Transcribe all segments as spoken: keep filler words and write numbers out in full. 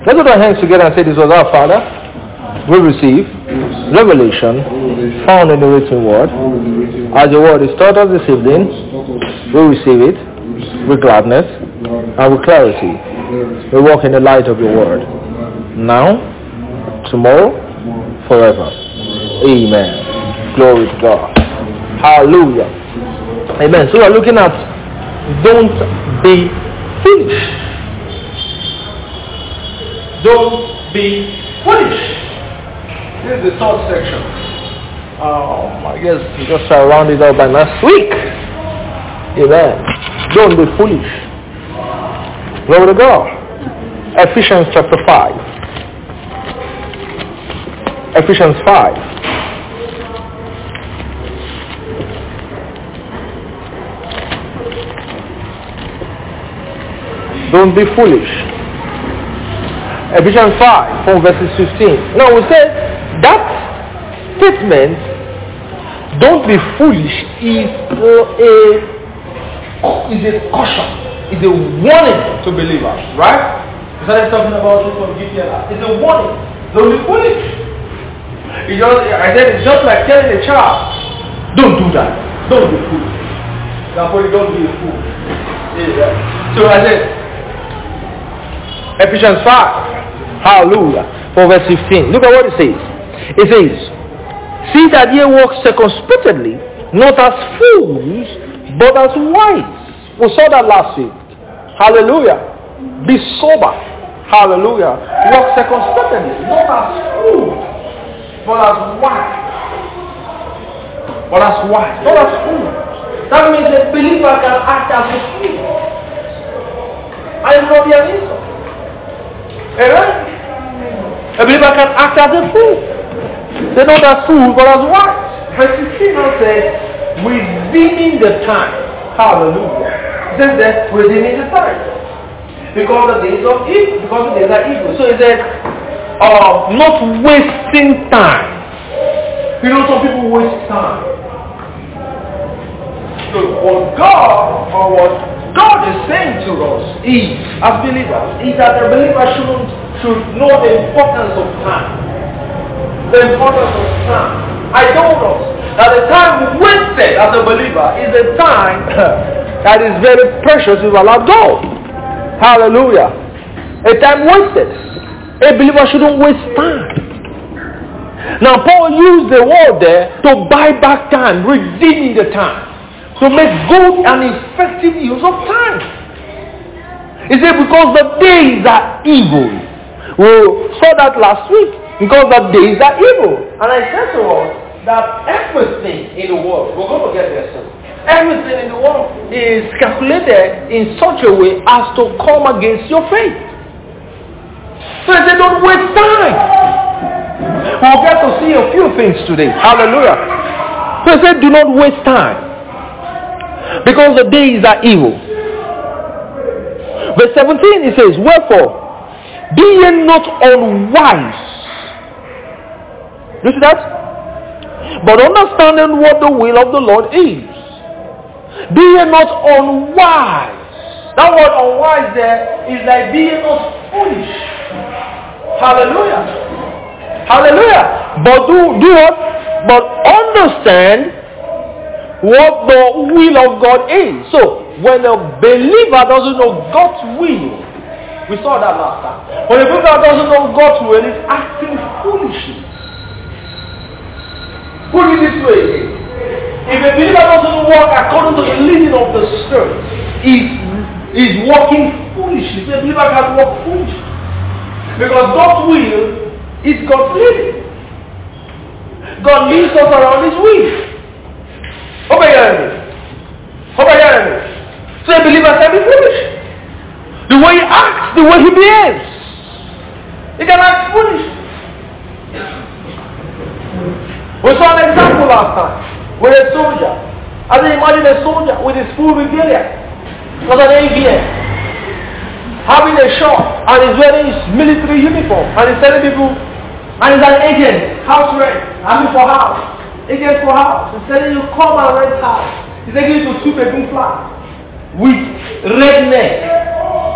Let's put our hands together and say this was our Father. We receive revelation found in the written word. As the word is taught us this evening, we receive it with gladness and with clarity. We walk in the light of your word. Now, tomorrow, forever. Amen. Glory to God. Hallelujah. Amen. So we're looking at don't be foolish. Don't be foolish. This is the third section. Um, I guess we just try to round it out by next week. Amen. Don't be foolish. Glory to God. Ephesians chapter five. Ephesians five. Don't be foolish. Ephesians five, from verses fifteen. Now we said that statement, don't be foolish, is a, is a caution, is a warning to believers, right? We started talking about this from G P L. It's a warning. Don't be foolish. It just, I said it's just like telling a child, don't do that. Don't be foolish. Therefore, don't be a fool. Yeah. So I said, Ephesians five. Hallelujah. For verse fifteen. Look at what it says. It says, see that ye walk circumspectly, not as fools, but as wise. We saw that last week. Hallelujah. Be sober. Hallelujah. Walk circumspectly, not as fools, but as wise. But as wise, not as fools. That means a believer can act as a fool. I am not the answer. Amen? A believer can act as a fool. They're not as fool, but as wise. Verse sixteen now says, redeeming the time. Hallelujah. It says that redeeming the time. Because the days of evil. Because the days are evil. So it says, uh, not wasting time. You know, some people waste time. So what God, or what God is saying to us is, as believers, is that the believer shouldn't, should know the importance of time. The importance of time. I told us that the time wasted as a believer is a time that is very precious if allowed go. Hallelujah. A time wasted. A believer shouldn't waste time. Now Paul used the word there to buy back time, redeeming the time. To make good and effective use of time. He said because the days are evil. We saw that last week. Because the days are evil. And I said to us that everything in the world, we're going to get there soon. Everything in the world is calculated in such a way as to come against your faith. So he said don't waste time. We'll get to see a few things today. Hallelujah. So he said do not waste time. Because the days are evil. Verse seventeen it says, wherefore, be ye not unwise. You see that? But understanding what the will of the Lord is. Be ye not unwise. That word unwise there is like be ye not foolish. Hallelujah. Hallelujah. But do, do what? But understand what the will of God is. So, when a believer doesn't know God's will, we saw that last time. When a believer doesn't know God's will, he's acting foolishly. Put it this way again. If a believer doesn't walk according to the leading of the Spirit, he's, he's walking foolishly. So a believer can walk foolishly. Because God's will is God's leading. God leads us around his will. Hope I hear me. Hope I hear me. So a believer can be foolish. The way he acts, the way he behaves. He can act foolish. We saw an example last time with a soldier. I can imagine a soldier with his full regalia. Was an A V M. Having a shot and he's wearing his military uniform and he's telling people, and he's an agent, house rent, I mean for house. Agent for house. He's telling you, come and rent house. He's taking you to two bedroom flat with red neck.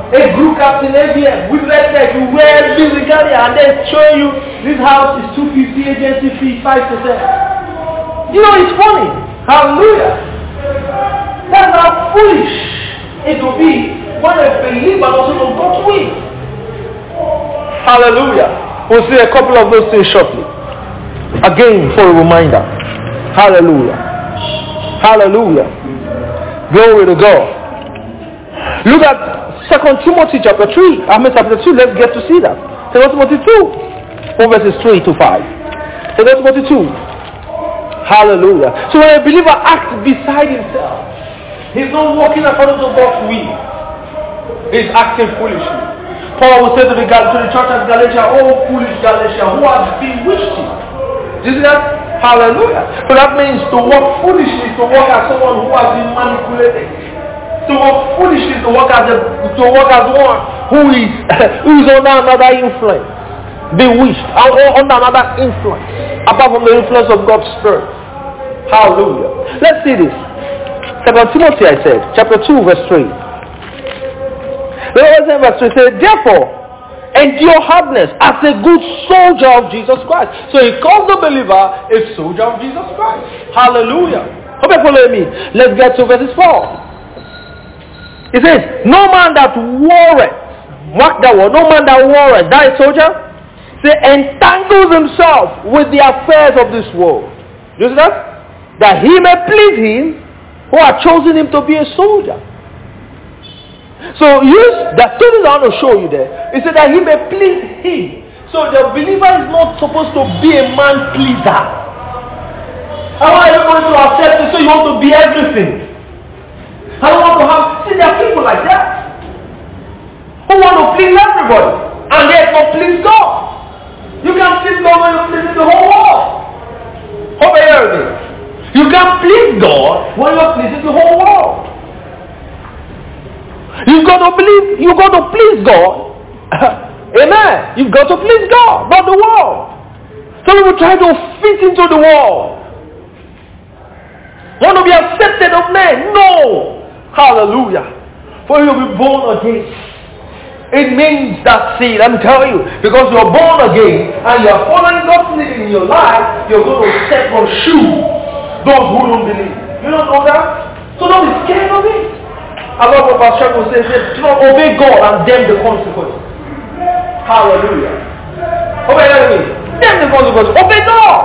A group captain A B M with red tech, you wear physically and then show you this house is two fifty, agency fee five percent. You know, it's funny. Hallelujah. That's how foolish it will be when a believer doesn't know God's will. Hallelujah. We'll see a couple of those things shortly. Again, for a reminder. Hallelujah. Hallelujah. Glory to God. Look at Second Timothy chapter three. I mean chapter two. Let's get to see that. Second Timothy two, from verses three to five. Second Timothy two. Hallelujah. So when a believer acts beside himself, he's not walking according to God's will. He's acting foolishly. Paul will say to the, to the church at Galatia, "Oh foolish Galatia, who has bewitched you?" Do you see that? Hallelujah. So that means to walk foolishly, to walk as someone who has been manipulated. To walk foolishly, to walk as a, to walk as one who is who is under another influence, bewitched, or under another influence, apart from the influence of God's Spirit. Hallelujah. Let's see this. Second Timothy, I said, chapter two, verse three. The Lord said, verse three says, "Therefore, endure hardness as a good soldier of Jesus Christ." So he calls the believer a soldier of Jesus Christ. Hallelujah. Hope you follow me. Let's get to verse four. It says, "No man that warreth," mark that word, "no man that warreth," that is soldier, say, "entangles himself with the affairs of this world." You see that? That he may please him who hath chosen him to be a soldier. So use that thing I want to show you there. It said that he may please him. So the believer is not supposed to be a man pleaser. How are you going to accept it? So you want to be everything. I don't want to have, see, there are people like that who want to please everybody and therefore please God. You can't please God when you're pleasing the whole world. Hope you hear me. You can't please God when you're pleasing the whole world. You've got to believe, you've got to please God. Amen. You've got to please God, not the world. Some people try to fit into the world. Want to be accepted of men. No. Hallelujah. For you to be born again. It means that, see, let me tell you, because you're born again and you're following God's leading in your life, you're going to step on shoes those who don't believe. You don't know that? So don't be scared of it. I love what Pastor Shepard says, do not obey God and damn the consequences. Hallelujah. Obey me. Damn the consequences. Obey God.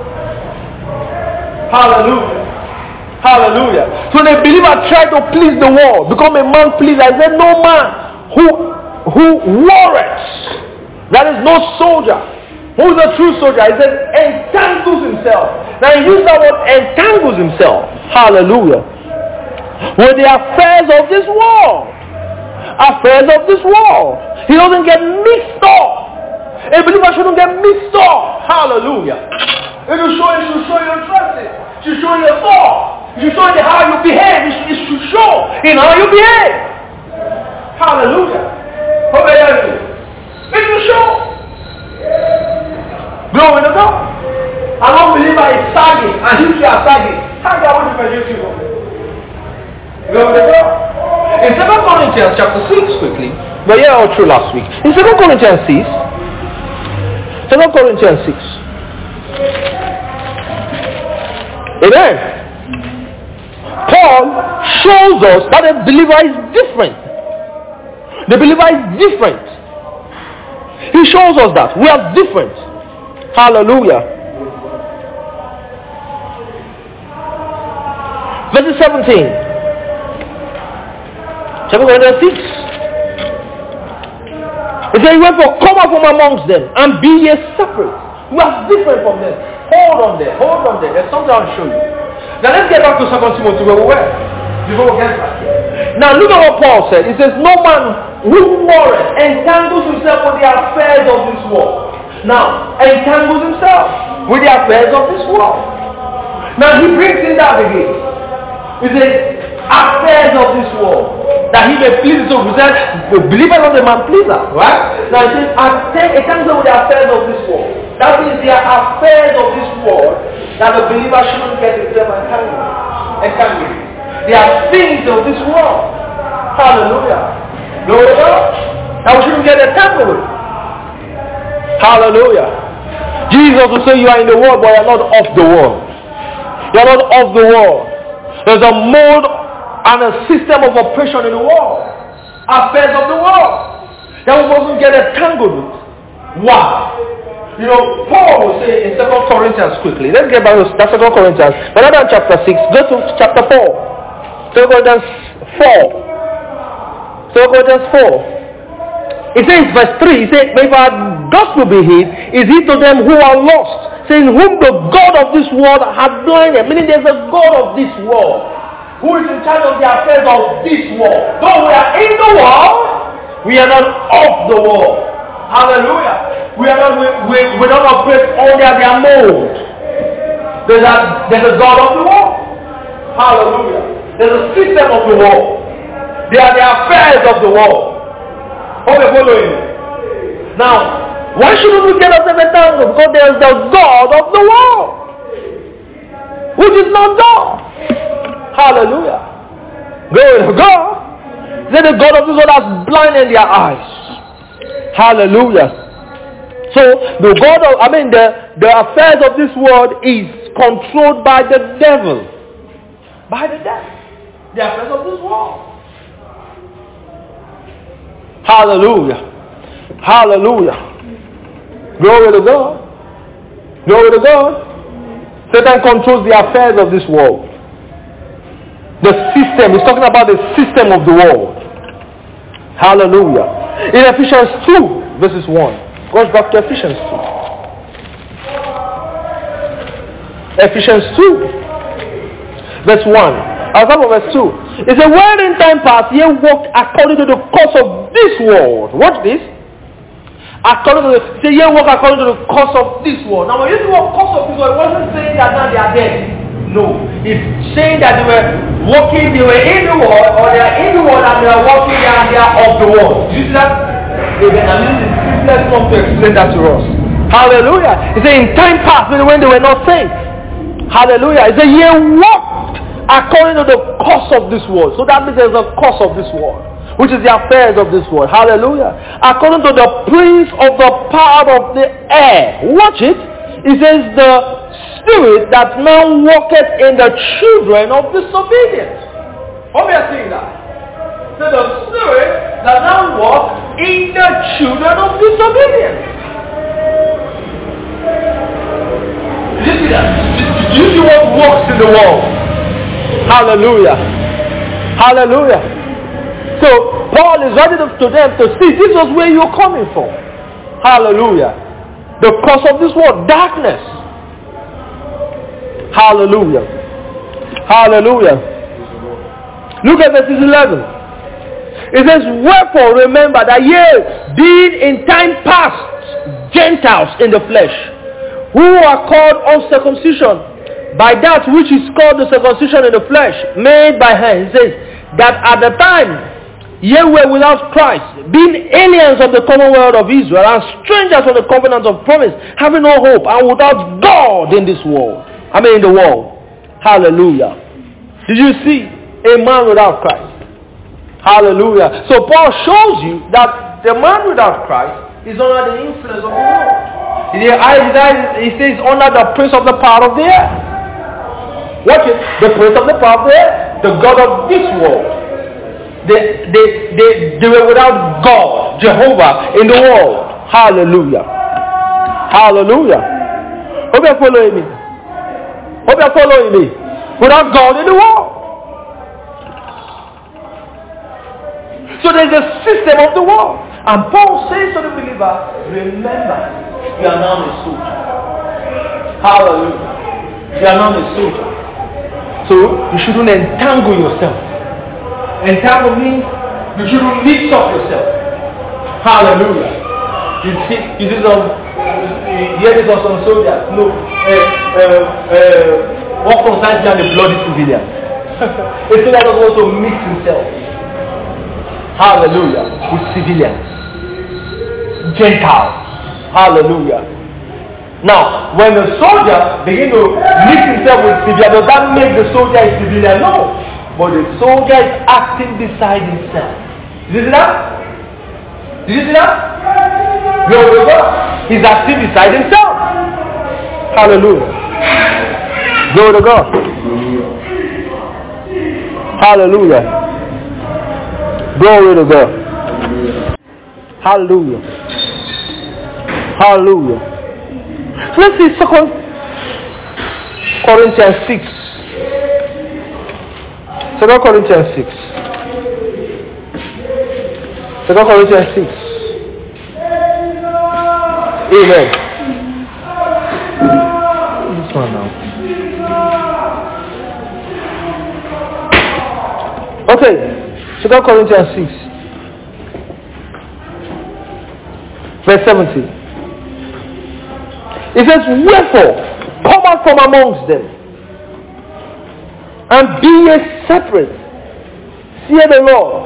Hallelujah. Hallelujah. So the believer tried to please the world, become a man pleaser. I said, no man who who warrants, that is no soldier. Who is a true soldier? He said, entangles himself. Now he used that word, entangles himself. Hallelujah. With the affairs of this world. Affairs of this world. He doesn't get mixed up. A believer shouldn't get mixed up. Hallelujah. It should show, it should show your choices. It should show your thoughts. It should show you how you behave. It should, it should show in how you behave. Hallelujah. It should show. Glory to God. An unbeliever is sagging and you two are sagging. How do I want to measure you? Glory to God. In Second Corinthians chapter six, quickly, but yeah, all through last week. In Second Corinthians six, Second Corinthians six. Amen. Paul shows us that a believer is different. The believer is different. He shows us that we are different. Hallelujah. Verse seventeen. Second Corinthians six. It says, "Wherefore come out from amongst them and be ye separate." We are different from them. Hold on there. Hold on there. There's something I'll show you. Now let's get back to Second Timothy where we were. Before we get back here. Now look at what Paul said. He says, "No man who warreth entangles himself with the affairs of this world." Now, entangles himself with the affairs of this world. Now he brings in that again. He says, affairs of this world. That he may please. So we said, the believer is not a man pleaser, right? Now he says, entangles with the affairs of this world. That means the affairs of this world that the believer shouldn't get himself entangled. Entangled. They are things of this world. Hallelujah. Glory to God. Now we shouldn't get entangled with it. Hallelujah. Jesus will say you are in the world, but you are not of the world. You are not of the world. There's a mode and a system of operation in the world. Affairs of the world. That we mustn't get entangled with. Why? You know, Paul will say in Second Corinthians quickly. Let's get back to Second Corinthians. But not in chapter six. Go to chapter four. Second Corinthians four. Second Corinthians four. It says verse three. It says, if our gospel be hid, is it to them who are lost? Saying whom the God of this world hath blinded. Meaning there's a God of this world who is in charge of the affairs of this world. Though we are in the world, we are not of the world. Hallelujah. We are not, we, we, we don't operate under their mold. There's a, there's a God of the world. Hallelujah. There's a system of the world. They are the affairs of the world. Hope you're following me. Now, why shouldn't we get ourselves entangled? Because there's the God of the world, which is not God. Hallelujah. Glory to God. Then the God of this world has blinded their eyes. Hallelujah. So the God of, I mean the, the affairs of this world is controlled by the devil. By the devil. The affairs of this world. Hallelujah. Hallelujah. Glory to God. Glory to God. Satan controls the affairs of this world. The system. He's talking about the system of the world. Hallelujah. In Ephesians two, verses one. Goes back to Ephesians two. Ephesians two, verse one. I'll start from verse two. It says, where in time past ye walked according to the course of this world. Watch this. According to the, say ye walk according to the course of this world. Now when you say what course of this world, it wasn't saying that now they are dead. No. It's saying that they were walking, they were in the world, or they are in the world and they are walking and they are of the world. Do you see that? Amen. I mean, it's simplest form to explain that to us. Hallelujah. It says in time past, when they were not saved. Hallelujah. It says ye walked according to the course of this world. So that means there's a course of this world, which is the affairs of this world. Hallelujah. According to the prince of the power of the air. Watch it. It says the spirit that now walketh in the children of disobedience. How are you saying that? So the spirit that now walks in the children of disobedience. Did you see that? Did you see what walks in the world? Hallelujah. Hallelujah. So Paul is writing to them to see this is where you're coming from. Hallelujah. The cause of this world, darkness. Hallelujah. Hallelujah. Look at verse eleven. It says, wherefore remember that ye being in time past Gentiles in the flesh, who are called uncircumcision by that which is called the circumcision in the flesh, made by hands. It says that at the time ye were without Christ, being aliens of the commonwealth of Israel, and strangers from the covenant of promise, having no hope, and without God in this world. I mean in the world. Hallelujah. Did you see a man without Christ? Hallelujah. So Paul shows you that the man without Christ is under the influence of the world. He says under the prince of the power of the air. Watch it. The prince of the power of the air. The God of this world. They, they, they, they were without God, Jehovah, in the world. Hallelujah. Hallelujah. Hope you're following me. Hope you're following me. Without God in the world. So there's a system of the world. And Paul says to the believer, remember, you are now a soldier. Hallelujah. You are now a soldier. So you shouldn't entangle yourself. Entangle means you shouldn't mix up yourself. Hallelujah. You see, you see some, you hear this of some soldiers. No, uh, uh, uh, what concerns you and the bloody civilian? A soldier doesn't want to mix himself. Hallelujah. With civilians. Gentiles. Hallelujah. Now, when the soldier begins to mix himself with civilians, does that make the soldier a civilian? No. But the soldier is acting beside himself. Did you see that? Did you see that? Glory to God. He's active beside himself. Hallelujah. Glory to God. Hallelujah. Glory to God. Hallelujah. Hallelujah. So let's see Second Corinthians six. Second Corinthians six. Second Corinthians six. Amen. This one now. Okay. Second Corinthians six. Verse seventeen. It says, wherefore, come out from amongst them, and be ye separate, fear the Lord,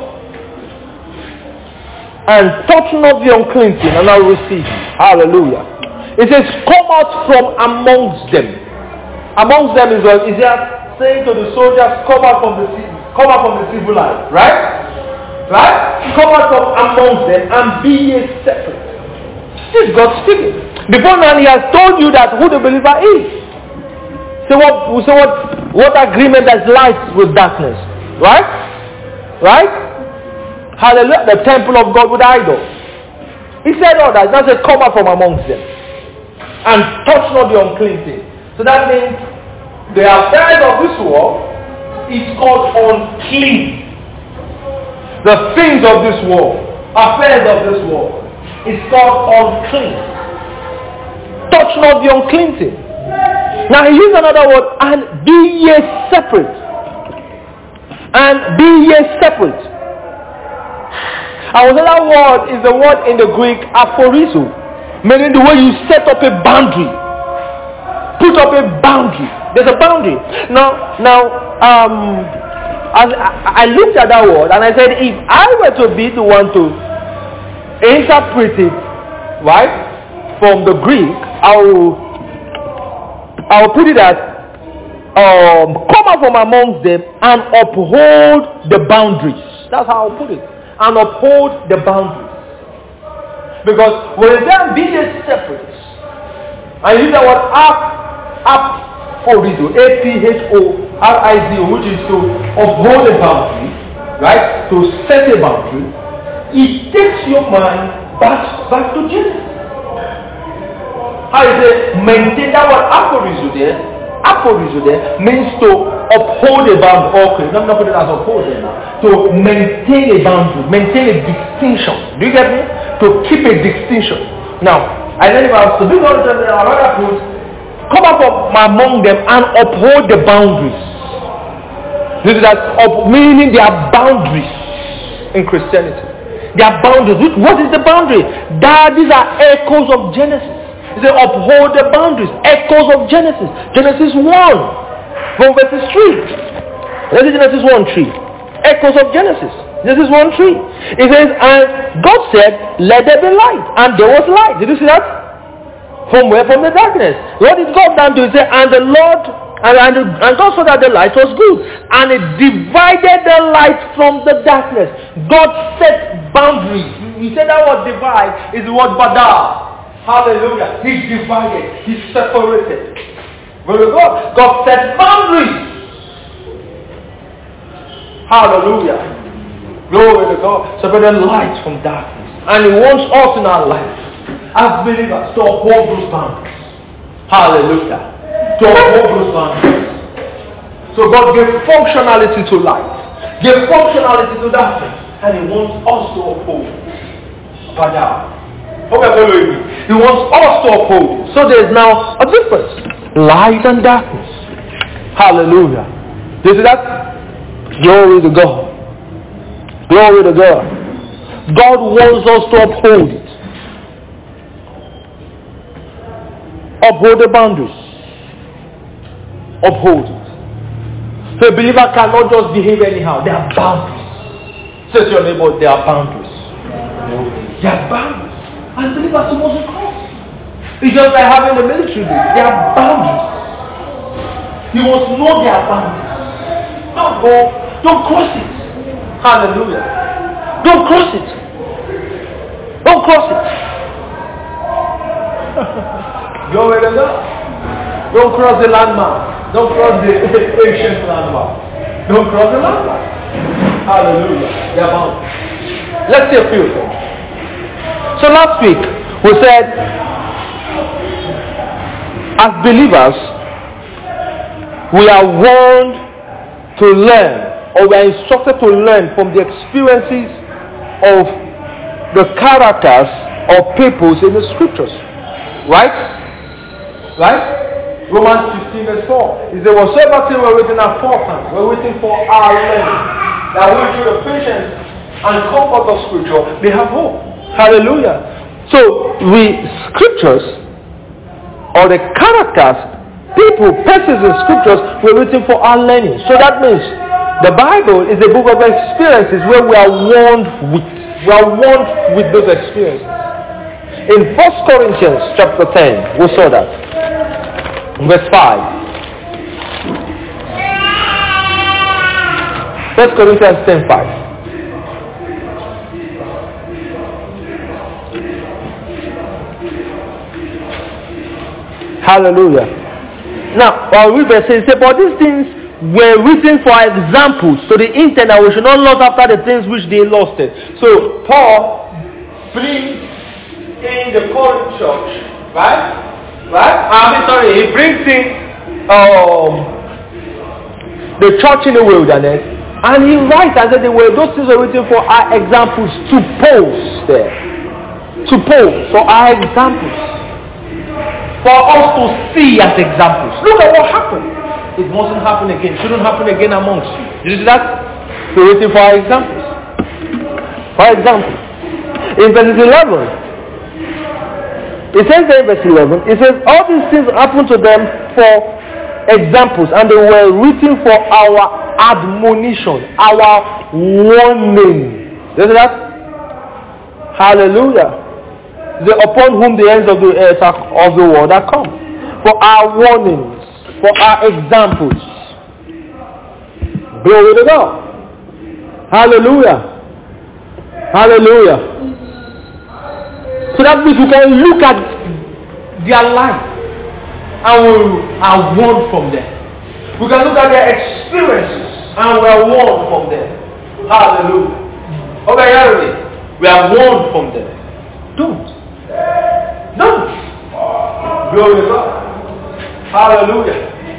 and touch not the unclean thing, and I will receive you. Hallelujah. It says, come out from amongst them. Amongst them is what is that saying to the soldiers, come out from the come out from the civil life, right? Right? Come out from amongst them and be ye separate. This is God speaking. Before now, he has told you that who the believer is. So what? So what? What agreement has light with darkness? Right? Right? Hallelujah! The temple of God with idol. He said all that. He said, "Come out from amongst them, and touch not the unclean thing." So that means the affairs of this world is called unclean. The things of this world, affairs of this world, is called unclean. Touch not the unclean thing. Now he used another word, and be ye separate. And be ye separate. And another word is the word in the Greek aphorizo, meaning the way you set up a boundary. Put up a boundary. There's a boundary. Now, now, um, as I, I looked at that word and I said, if I were to be the one to interpret it, right? From the Greek, I will, I will put it as, um, come out from amongst them and uphold the boundaries. That's how I'll put it. And uphold the boundaries. Because when they are being separate, and you use the word up, up, horizo, A P H O R I Z O, which is to uphold a boundary, right? To set a boundary, it takes your mind back, back to Genesis. How is it maintain that word aphorizo there? Aphorizo there means to uphold a boundary. Okay, let me not put it as uphold there now. To maintain a boundary, maintain a distinction. Do you get me? To keep a distinction. Now, I don't know if I was to do that, I rather put come up among them and uphold the boundaries. This is that up, meaning there are boundaries in Christianity. There are boundaries. What is the boundary? That these are echoes of Genesis. They uphold the boundaries. Echoes of Genesis. Genesis one. From verses three. This is Genesis one three. Echoes of Genesis. Genesis one three. It says, and God said, let there be light. And there was light. Did you see that? From where? From the darkness. What did God then do? He said, and the Lord, and, and, and God saw that the light was good. And it divided the light from the darkness. God set boundaries. He said that word divide is the word badar. Hallelujah. He divided. He separated. Very good. God set boundaries. Hallelujah. Glory to God. Separated light from darkness. And He wants us in our life as believers to uphold those boundaries. Hallelujah. To uphold those boundaries. So God gave functionality to light. Gave functionality to darkness. And He wants us to uphold. Father. Okay, he wants us to uphold. So there is now a difference. Light and darkness. Hallelujah. Do you see that? Glory to God. Glory to God. God wants us to uphold it. Uphold the boundaries. Uphold it. So a believer cannot just behave anyhow. There are boundaries. Say to your neighbor, there are boundaries. There are boundaries. And believers supposed to cross. It's just like having the military day. There are boundaries. You must know there are boundaries. Don't go, don't cross it. Hallelujah. Don't cross it. Don't cross it. Go where they go. Don't cross the landmark. Don't cross the ancient landmark. Don't cross the landmark. Hallelujah. They are bound. Let's see a few things. So last week we said, as believers, we are warned to learn, or we are instructed to learn from the experiences of the characters of peoples in the scriptures. Right? Right? Romans fifteen verse four. Is there whatsoever thing we're waiting aforetime, we're waiting for our learning, that we through the patience and comfort of scripture, they have hope. Hallelujah. So we scriptures, or the characters, people, persons in scriptures, we're waiting for our learning. So that means the Bible is a book of experiences where we are warned with. We are warned with those experiences. In First Corinthians chapter ten, we saw that. Verse five. First Corinthians ten five. Hallelujah. Now, I'll read verse eight. Say, but these things were written for examples, to the intent that we should not lust after the things which they lusted. So Paul brings in the Corinth church, right? Right? I'm sorry, he brings in um, the church in the wilderness, and he writes and said they were those things were written for our examples to pose there. To pose for our examples. For us to see as examples. Look at what happened. It mustn't happen again. It shouldn't happen again amongst you. Did you see that? We're waiting for our examples. For example, in verse eleven, it says there in verse eleven, it says, all these things happened to them for examples, and they were written for our admonition, our warning. You see that? Hallelujah. The, upon whom the ends of the earth are, of the world are come. For our warnings, for our examples. Glory to God. Hallelujah. Hallelujah. So that means we can look at their life and we are warned from them. We can look at their experiences and we are warned from them. Hallelujah. Okay, hear me. We are warned from them. Don't. Don't. Glory to God. Hallelujah.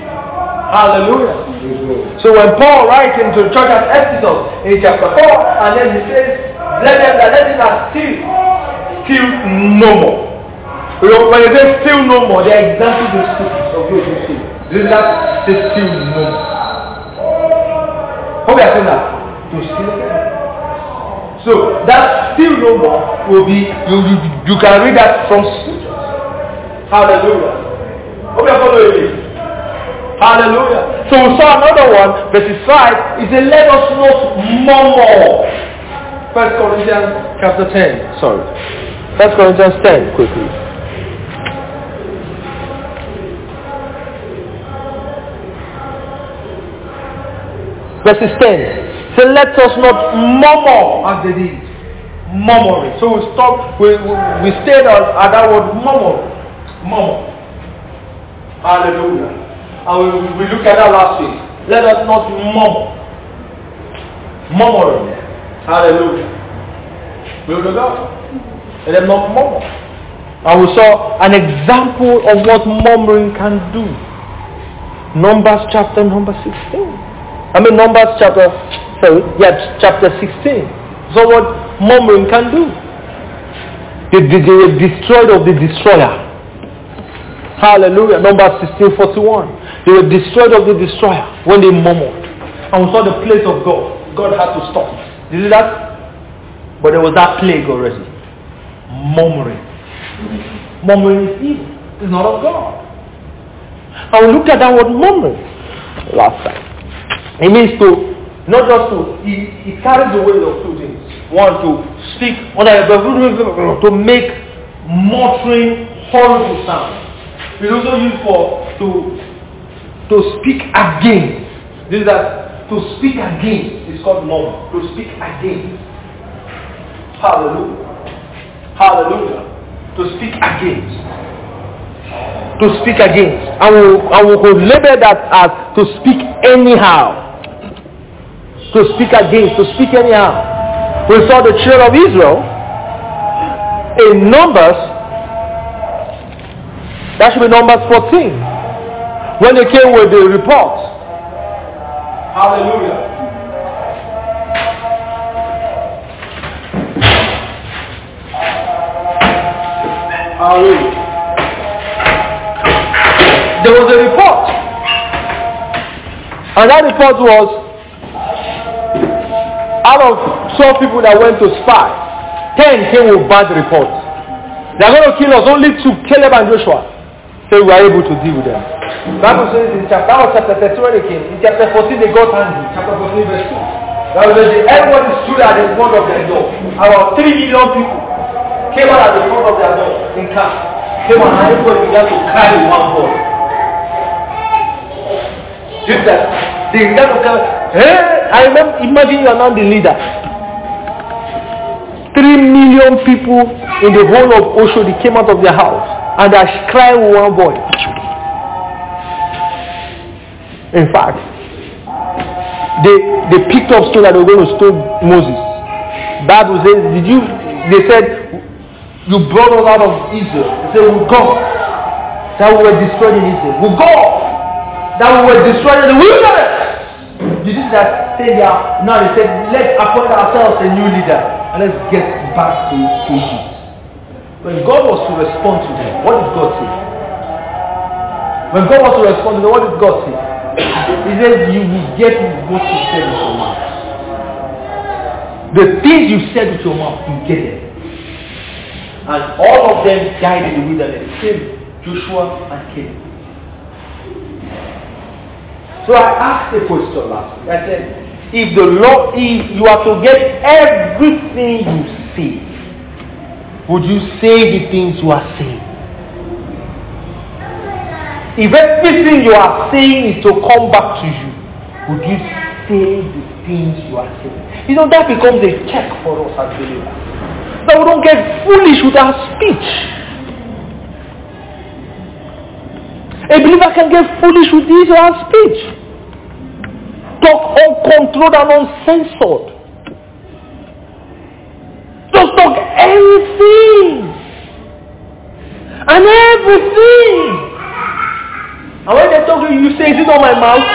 Hallelujah. So when Paul writes into the church at Ephesus in chapter four, and then he says, let them that let them that steal, steal no more. You know, when they say steal no more, they are examples of scriptures of those who steal. This is that they steal no more. How we are saying that? To steal again. So that steal no more will be, you, you, you can read that from scriptures. Hallelujah. How we are following me? Hallelujah. So we saw another one, verse five. It said, let us not murmur. First Corinthians chapter ten. Sorry. First Corinthians ten, quickly. Verse ten. So let us not murmur as they did. Murmuring. So we stopped, we, we, we stayed on at that word murmur. Murmur. Hallelujah. And we, we looked at that last week. Let us not murmur. Murmuring. Hallelujah. Glory to God. Let them not murmur. And we saw an example of what murmuring can do. Numbers chapter number sixteen. I mean Numbers chapter, sorry, yeah, chapter sixteen. So what murmuring can do. They, they, they were destroyed of the destroyer. Hallelujah. Numbers sixteen forty-one. They were destroyed of the destroyer when they murmured. And we saw the place of God. God had to stop it. Did you see that? But there was that plague already. Murmuring. Murmuring is evil. It's not of God. And we looked at that word murmuring last time. It means to, not just to, it, it carries the weight of two things. One, to speak, to make muttering, horrible sounds. It's also used for to to speak against. This is that to speak against is called murmur. To speak against. Hallelujah. Hallelujah. To speak against. To speak against. And we, and we could label that as to speak anyhow. To speak against. To speak anyhow. We saw the children of Israel in Numbers. That should be Numbers fourteen. When they came with the report. Hallelujah. Hallelujah. There was a report. And that report was out of twelve people that went to spy, ten came with bad reports. They are going to kill us. Only two, Caleb and Joshua, so we were able to deal with them. The Bible says in chapter, that was chapter thirteen when they came. In chapter fourteen they got angry. Chapter fourteen verse two. That was when everybody stood at the front of their door. About three million people came out at the front of their door in camp. Came out and everybody began to carry one boy. Just that. They began to carry. Hey, I remember, imagine you are now the leader. Three million people in the whole of Osho, they came out of their house and they are crying with one boy. In fact, they they picked up stone that they were going to stone Moses. Bible says, did you? They said, you brought us out of Israel. They said, with God, that we were destroyed in Israel. With God, that we were destroyed in the wilderness. Did you see that? Say there. Now they said, let's appoint ourselves a new leader and let's get back to Egypt. When God was to respond to them, what did God say? When God was to respond to them, what did God say? He says, you will get what you said with your mouth. The things you said with your mouth, you get it. And all of them died in the wilderness. Same Joshua and Caleb. So I asked a question last week. I said, if the Lord, if you are to get everything you say, would you say the things you are saying? If everything you are saying is to come back to you, would you say the things you are saying? You know, that becomes a check for us as believers. That we don't get foolish with our speech. A believer can get foolish with his or her speech. Talk uncontrolled and uncensored. Just talk anything and everything. And when they talk to you, you say, is it on my mouth?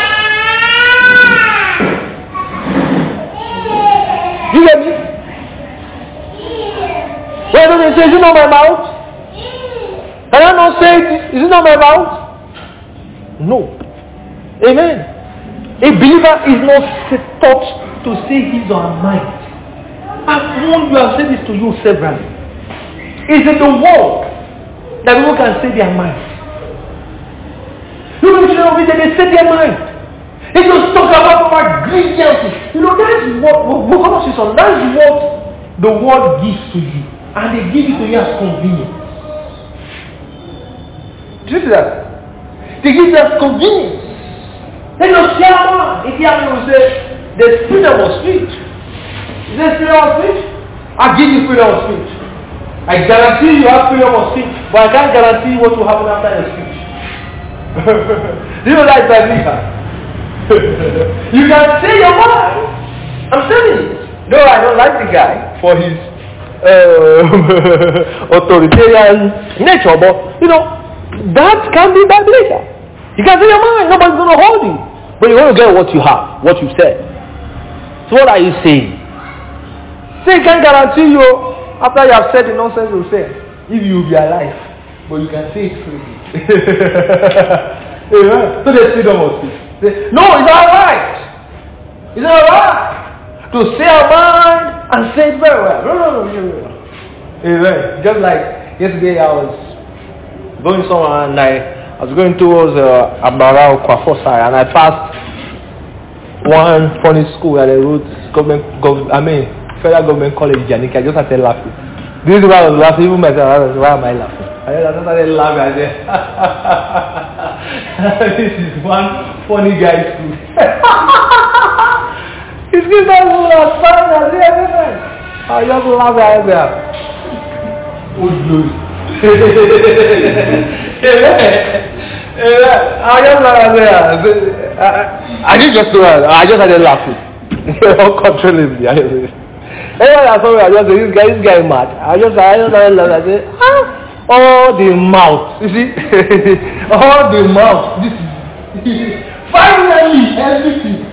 You get me? When they say, is it on my mouth? Can I not say it? Is it on my mouth? No. Amen. A believer is not taught to say his or her mind. I've warned you, I've said this to you severally. It's in the world that people can say their mind. You know, they say their mind. They just talk about our grievances. You know, that's what, that's what the world gives to you. And they give it to you as convenience. Do you see that? They give it as convenience. They just share one. If you have me, will say, there's freedom of speech. Is there freedom of speech? I give you freedom of speech. I guarantee you have freedom of speech, but I can't guarantee what will happen after your speech. Do you know that it's illegal? You can say your mind. I'm telling you. No, I don't like the guy for his uh, authoritarian nature, but you know, that can be biblical. You can say your mind, nobody's going to hold you. But you want to get what you have, what you said. So what are you saying? Say, can't guarantee you, after you have said the nonsense you say, if you will be alive. But you can say it freely. So there's freedom of speech. No, it's alright. It's alright to say our mind and say it very well. No, no, no, no, no. Amen. Just like yesterday I was going somewhere and I I was going towards uh, Abara or Kwafosa and I passed one funny school at the road, government, gov- I mean, federal government college, Janika. I just started laughing. This is why I was laughing, even myself, I was, why am I laughing? I just started laughing, I said, this is one funny guy school. It's good that we are fun and everything. I just laugh at that. Oh, glory. I just laugh at that. I didn't just do it. I just started laughing. Uncontrollably. Anyway, I saw I just said, this guy, this guy is mad. I just, I just started laughing. I said, ah. All the mouth, you see, all the mouth. This is finally everything.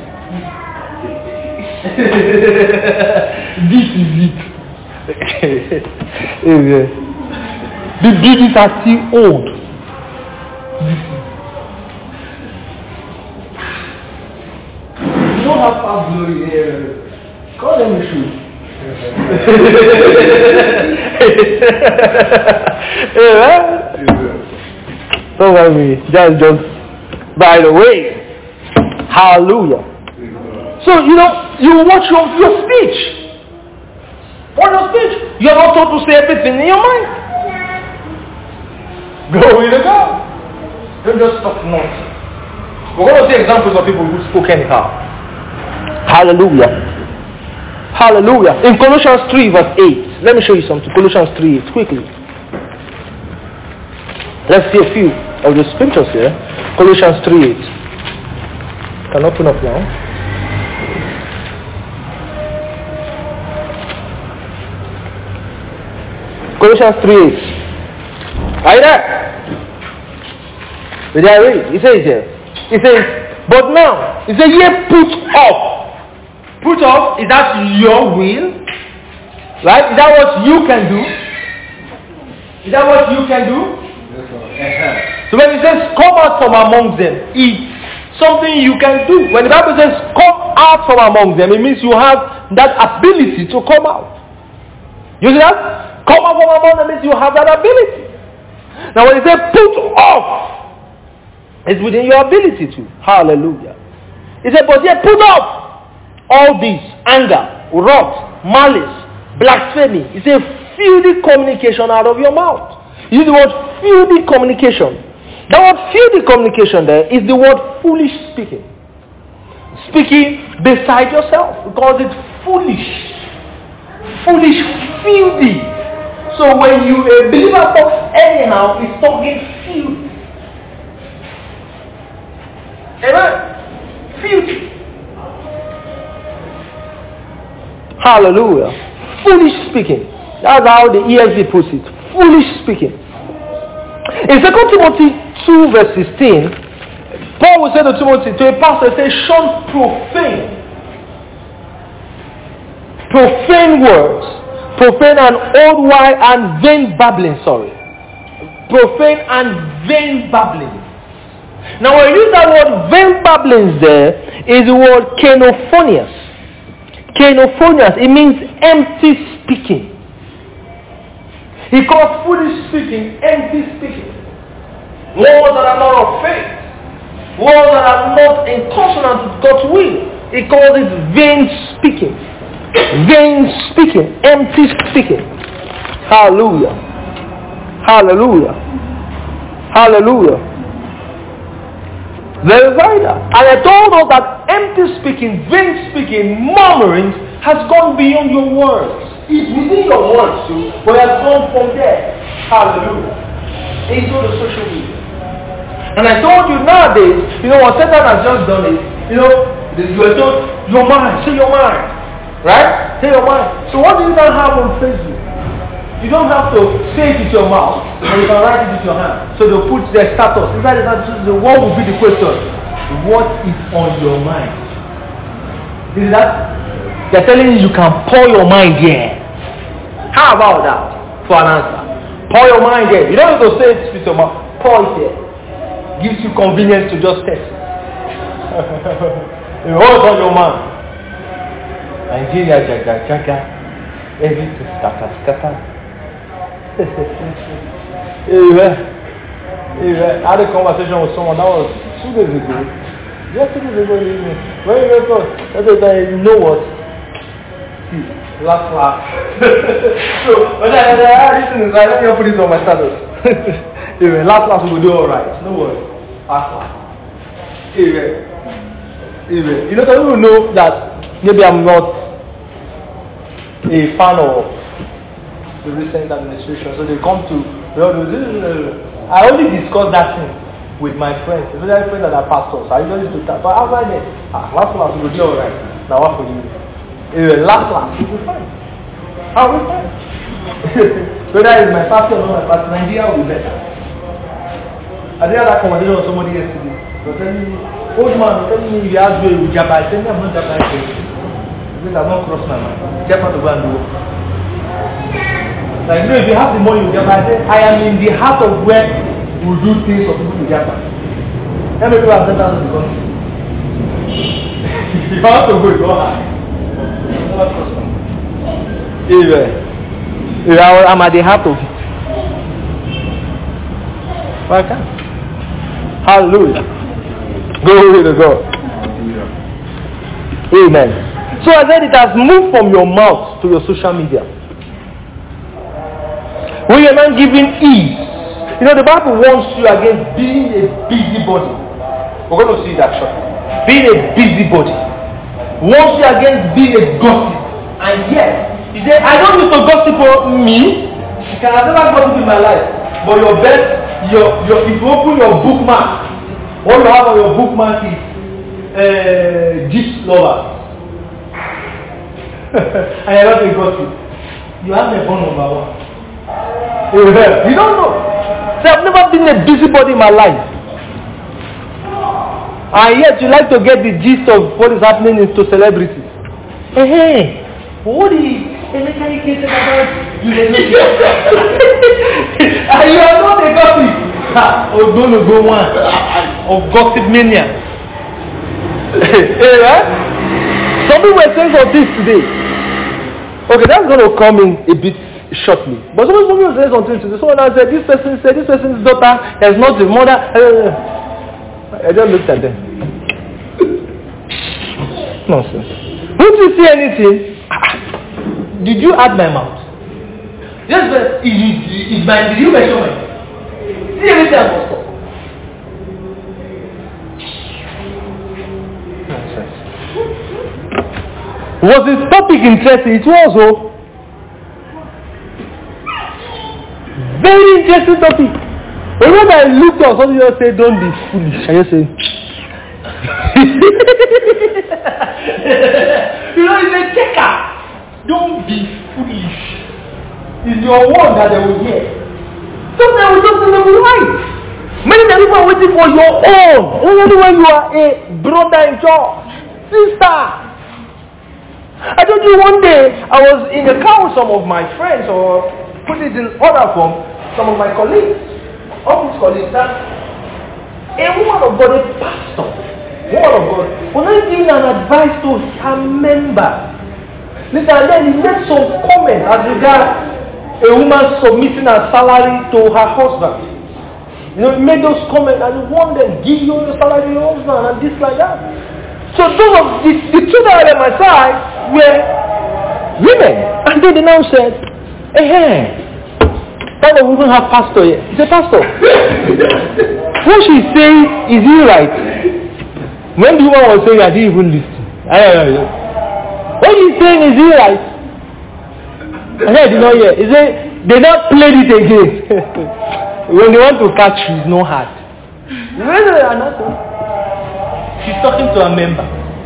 This is it. The babies are still old. You don't have past glory here. Call them a shoe. Don't worry me. Just, just by the way. Hallelujah. So, you know, you watch your, your speech. Watch your speech. You're not told to say everything in your mind. Glory to God. Don't just talk nonsense. We're going to see examples of people who spoke anyhow. Hallelujah. Hallelujah. In Colossians three verse eight. Let me show you something. Colossians three eight. Quickly. Let's see a few of the scriptures here. Colossians three eight. Can open up now. Colossians three eight. Are you there? Did I read? It says here. It says, but now, it says, ye put off. Put off, is that your will? Right? Is that what you can do? Is that what you can do? Yes, so when it says come out from among them, it's something you can do. When the Bible says come out from among them, it means you have that ability to come out. You see that? Come out from among them means you have that ability. Now when it says put off, it's within your ability to. Hallelujah. It said, but yeah, put off all this anger, wrath, malice, blasphemy. It's a filthy communication out of your mouth. You use the word filthy communication. The word filthy communication there is the word foolish speaking. Speaking beside yourself because it's foolish. Foolish, filthy. So when you a believer talks anyhow, he's talking filthy. Amen? Filthy. Hallelujah. Foolish speaking. That's how the E S V puts it. Foolish speaking. In Second Timothy two verse sixteen, Paul will say to Timothy, to a pastor, say, shun profane. Profane words. Profane and old wine and vain babbling, sorry. Profane and vain babbling. Now when you use that word vain babblings there, is the word kenophonius. Kenophonius, it means empty speaking. He calls foolish speaking empty speaking. Words that are not of faith. Words that are not in consonance with God's will. He calls it vain speaking. Vain speaking. Empty speaking. Hallelujah. Hallelujah. Hallelujah. There is either. And I told us that empty speaking, vain speaking, murmuring has gone beyond your words. It's within your words too, but it has gone from there. Hallelujah. Into the social media. And I told you nowadays, you know what Satan has just done is, you know, you are told, your mind, say your mind. Right? Say your mind. So what do you now have on Facebook? You don't have to say it with your mouth, but you can write it with your hand. So they'll put their status. Inside the status, what will be the question? What is on your mind? Is that? They're telling you you can pour your mind there. How about that? For an answer. Pour your mind there. You don't have to say it with your mouth. Pour it there. Gives you convenience to just test. What's on your mind? Nigeria, jaga, jaga. Everything scatter, scatter. Amen. Amen. I had a conversation with someone that was two days ago. Just two days ago in the evening. Very, very close. I said, you know what? See, last laugh. So, when I said, ah, listen, let me put this on my status. Amen. Last laugh we will do alright. No worries. Last laugh. Amen. Amen. You know, some people know that maybe I'm not a fan of the recent administration, so they come to, you know, I only discuss that thing with my friends, especially friends that are pastors. I usually do that, but outside there, ah, last last will be alright. Now what for you? Anyway, last last will be fine. How will be fine? Whether it's my pastor or not my pastor, Nigeria will be better. I did have that conversation with somebody yesterday. They were telling me, old man, telling me if you ask me with Jabba, I said, I'm not Jabba. Because I've not crossed my mind. Just want to go and do it. Like, you know, if you have the money with Jabba, I said, I am in the heart of where we do things for people with Jabba. How many people have sent out of the country? If I want to go, go high. Never cross my mind. Amen. I'm at the heart of it. Why can't? Hallelujah. Glory to God. Amen. So I said it has moved from your mouth to your social media. When you're not giving ease. You know, the Bible warns you against being a busybody. We're going to see that shortly. Being a busybody. Warns you against being a gossip. And yet, he said, I don't need to gossip for me. You can have never gossip in my life. But your best, your, your, if you open your bookmark, what you have on your bookmark is uh, gist lovers. And you're not a gossip. You have the phone number one. You don't know. See, I've never been a busybody in my life. And yet you like to get the gist of what is happening into celebrities. Hey, hey. What is Emeka Ike said about you? And you are not a gossip. Oh, don't go one of gossip mania. Hey, right? Some people were saying some things today. Okay, that's going to come in a bit shortly. But some people were saying something today. Someone else said, this person said, this person's daughter is not the mother. I just looked at them. Nonsense. Don't you see anything? Did you add my mouth? Yes, but is, is, is my, did you measure my mouth? See everything I must talk. Nonsense. Was this topic interesting? It was, oh. Very interesting topic. But when I looked at somebody else say, don't be foolish. I just say, you know, it's a checker. Don't be foolish. It's your word that they will hear. Sometimes we just say we right. Many people are waiting for your own. Only when you are a brother in church, sister. I told you one day I was in the car with some of my friends, or put it in other form, some of my colleagues, office colleagues. That a woman of God, a pastor, woman of God, was not giving an advice to her member. Listen, and then he made some comment as regards a woman submitting her salary to her husband. You know, he made those comments and he wanted them, give you your salary to your husband and this like that. So those of the, the two that were at my side were women. And then they now said, hey, hey, that we don't have pastor yet. He said, pastor, what she's saying, is he right? When the woman was saying, I didn't even listen. I don't know. What he's saying, is he right? I said, I did not hear. He said, they not played it again. When they want to catch you, it's no hard. She's talking to a member.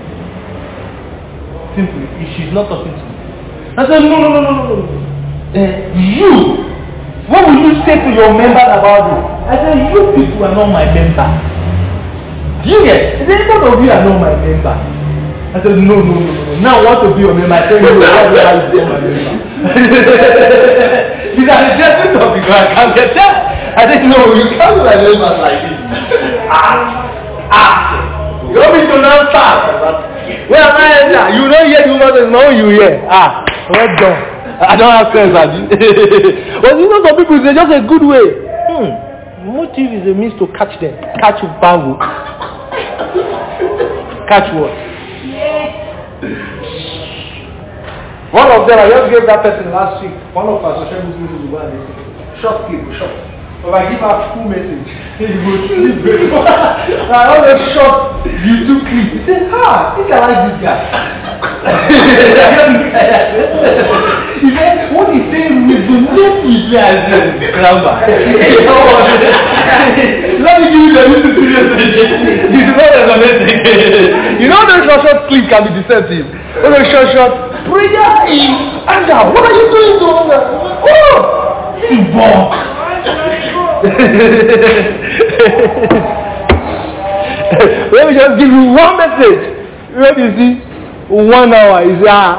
Simply, she's not talking to me. I said, no, no, no, no, no. Uh, you, what will you say to your member about it? I said, you people are not my member. Do you get? He said, none of you are not my member. I said, no, no, no, no. Now I want to be your member. I said, no, I want to be my member. These are the interesting topics. I can't get that. I said, no, you can't be my members like this. Ah, ah. You want me to now start? Well, I, you don't hear the woman says, no, you hear. Ah, well done. I don't have sense, have you? But you know, some people say just a good way. Hmm. Motive is a means to catch them. Catch Bango. Catch what? One of them, I just gave that person last week, one of our social media people go and they say, short clip, short. But I give her full message, he will sleep very well. I always short YouTube clip. He said, ah, I think I like this guy. He said, what he's saying with the name is grammar. Let me give you the little serious message. This is not resonating. You know the short short clip can be deceptive. When the short short prayer is anger. What are you doing to anger? Oh! Football. Let me just give you one message. When you see one hour is ah.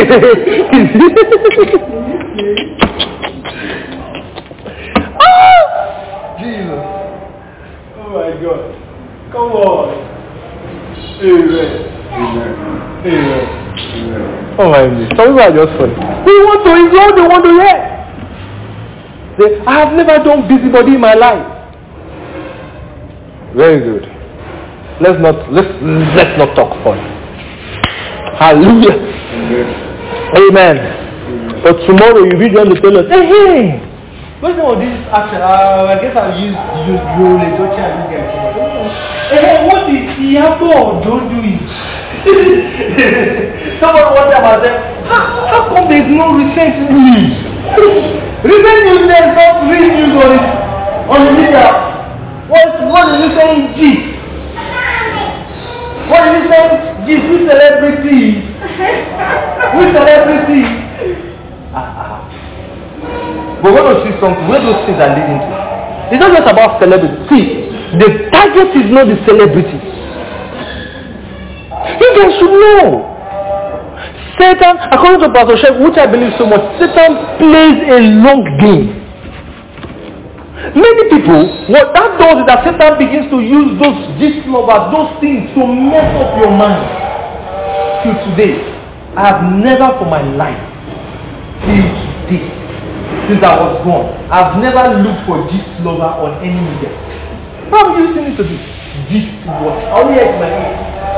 Jesus. Oh my God. Come on. Amen. Amen. Amen. Oh my God. Some people are just funny. They want to hear what they want to hear. They, I have never done busybody in my life. Very good. Let's not let's let's not talk fun. Hallelujah. Amen. Amen. Amen. But tomorrow you read on the tell us, hey, hey. What's all this action? Uh, I guess I'll use you you like don't you guys. Hey, what is the apple? Don't do it. Someone wonder about them. How, how come there's no recent news? Recent news there's not real news on it on the media. What what is it saying? G. What is it saying? G. Which celebrity? Which celebrity? Ah ah. But when you see something, where those things are leading to? It's not just about celebrity. See, the target is not the celebrity. You guys should know. Satan, according to Pastor Sheikh, which I believe so much, Satan plays a long game. Many people, what that does is that Satan begins to use those gist lovers, those things to mess up your mind. Till today, I have never for my life, till today, since I was born, I've never looked for gist lover on any media. How are you using it to do? Gist what? I only heard my name.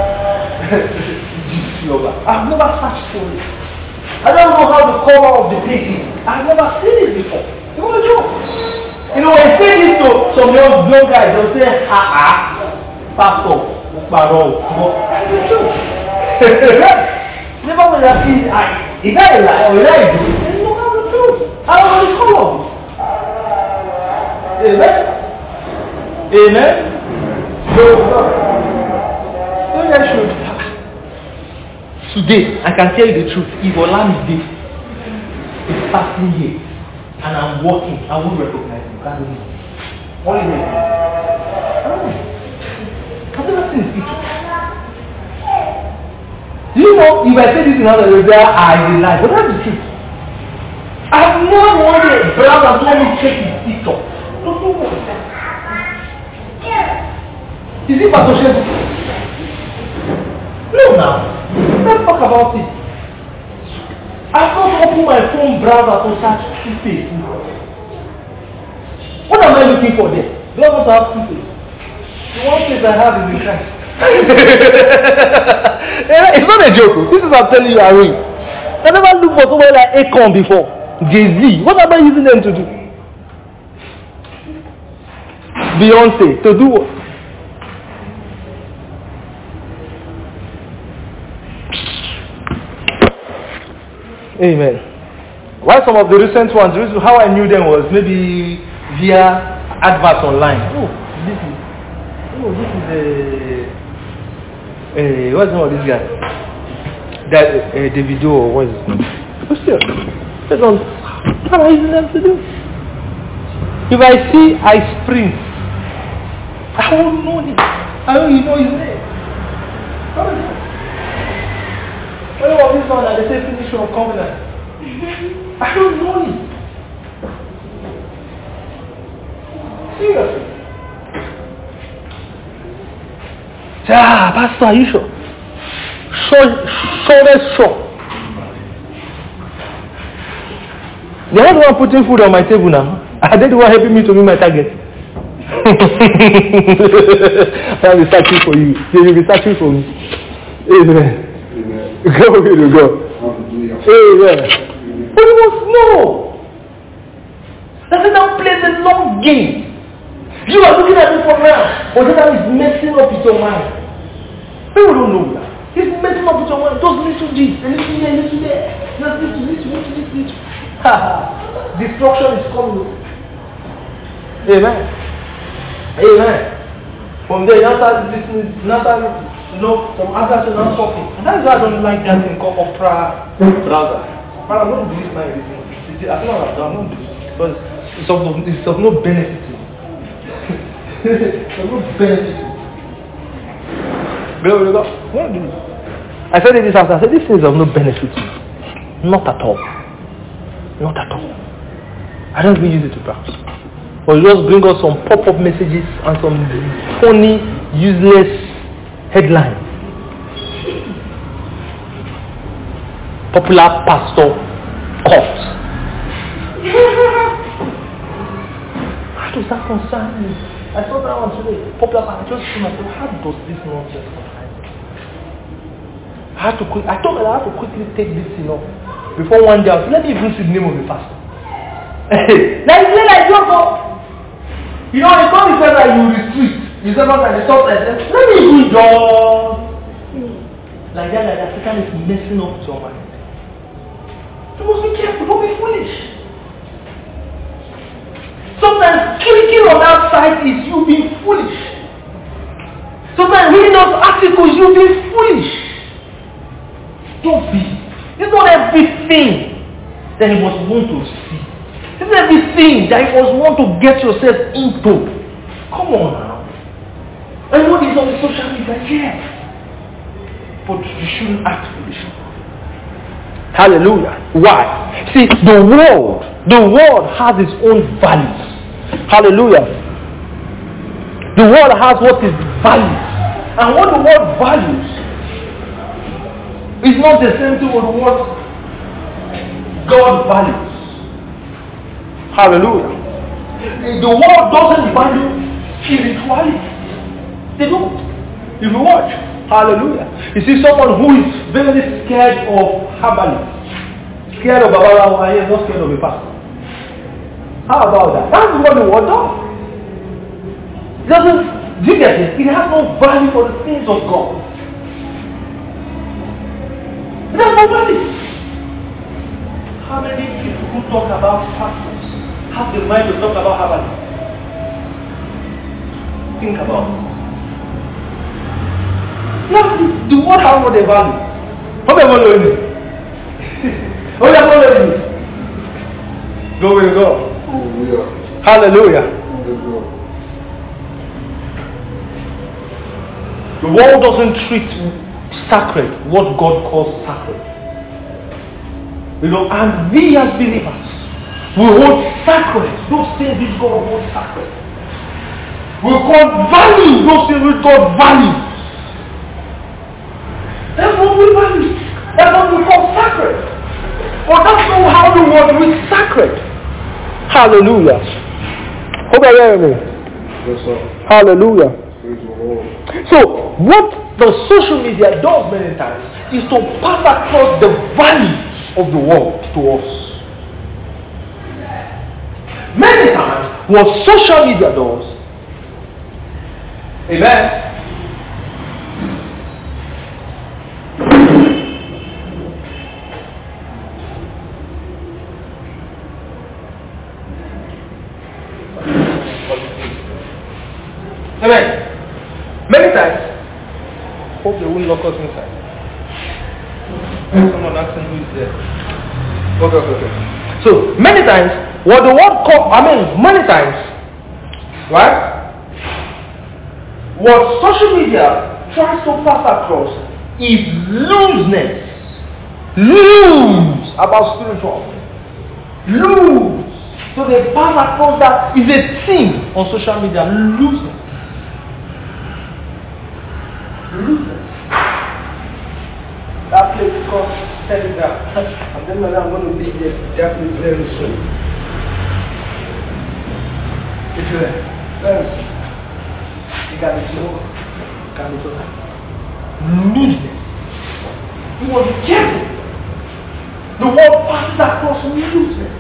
Gist lover. I've never searched for it. I don't know how the cover of the page is. I've never seen it before. You want to know? You know, when I say this to some young young guys, they'll say, ah ah, pastor, paro, but it's true. Never will I see, is that a lie or is that a joke? They look at the truth. I don't know the color. Amen. Amen. So, so I should. Today, I can tell you the truth. If Olamide is passing here and I'm walking, I won't recognize him. That's the reason. What is it? I don't know. I've never seen his picture. Do you know, if I say this in another way, I will lie. But that's the truth. I've never wanted a brother to let me check his picture. Don't do what? Is it Pastor Sheikh? No, now. Let's talk about it. I've not opened my phone browser to search two-face. What am I looking for there? Do I want to have two-face? The one face I have is in Christ. It's not a joke. This is what I'm telling you, Ari. I never looked for somebody like Akon before. Jay-Z. What am I using them to do? Beyonce. To do what? Amen. Why some of the recent ones, the reason how I knew them was maybe via adverts online. Oh, this is, oh, this is a, a what's the name of this guy? That uh, Davido or what is his name? But still, they don't. What am I using them to do? If I see I Spring, I won't know him. I don't even know his name. What is it? What about this one that they say finish your covenant? I don't know it. Seriously. Ah, Pastor, are you sure? Sure, sure, that's sure. They are the one putting food on my table now. Are they the one helping me to meet my target? I'll be searching for you. They will be searching for me. Amen. Glory to God. Amen. But you must know that Satan plays a long game. You are looking at it for now, but Satan is messing up with your mind. People don't know that. He's messing up with your mind. Those little G's, a little here, a little there. Just little, little, little, little, little. Destruction is coming. Amen. Amen. From there, you now start listening, you now start, you know, some others are not talking. And that's why I don't like that thing called opera brother. But I'm not doing my everything. I feel like I'm not doing it. Because it's of, no, it's of no benefit to me. It's of no benefit to me. Glory to God. What do you? I said it this after. I said this is of no benefit to me. Not at all. Not at all. I don't even use it to practice. But you just bring us some pop-up messages and some phony, useless headlines. Popular pastor caught. How does that concern me? I saw that one today. Popular pastor. I just told myself, how does this nonsense concern me? I had to quick. I thought I had to quickly take this, you know, before one day. I was, let me even see the name of the pastor. Like play like joke. You know, it's not the fact that you retreat. You say not that the salt and say, let me even just like that, like that. Satan is messing up your mind. You must be careful. Don't be foolish. Sometimes clicking on that site is you being foolish. Sometimes reading those articles, you being foolish. Don't be. It's not everything that you must want to see. It's everything that you must want to get yourself into. Come on now. And what is on the social media? Yeah. But you shouldn't act foolish. Hallelujah. Why? See, the world, the world has its own values. Hallelujah. The world has what is values. And what the world values is not the same thing with what God values. Hallelujah. The world doesn't value spirituality. They don't. If you watch, hallelujah. You see someone who is very scared of herbalists, scared of Babalawo, and he is not scared of a pastor. How about that? That's what the world does. It doesn't, do you get it? It has no value for the things of God. It has no value. How many people who talk about pastors have the mind to talk about herbalism? Think about it. Now, the world has no value. How many people know it? How many people know it? Go where you go. Hallelujah. Hallelujah. The world doesn't treat sacred what God calls sacred. You know, and we as believers, we hold sacred those things which God holds sacred. We call value those things which God values. That's what we value. That's what we call sacred. But that's not how the world is sacred. Hallelujah. Hope I hear me. Yes, sir. Hallelujah. So, what the social media does many times is to pass across the values of the world to us. Many times, what social media does, amen, amen. Many times, hope they won't lock us inside. Someone asking who is there. Okay, okay, okay. So, many times, what the word call, I mean, many times, right? What social media tries to pass across is looseness. Loose about spiritual. Loose. So they pass across that is a thing on social media. Looseness. Looseness. That place is called Telegram. And then I'm going to be there definitely very soon. It's there. Very soon. You got it slow. You got it slow. Looseness. You must be careful. The world passes across looseness.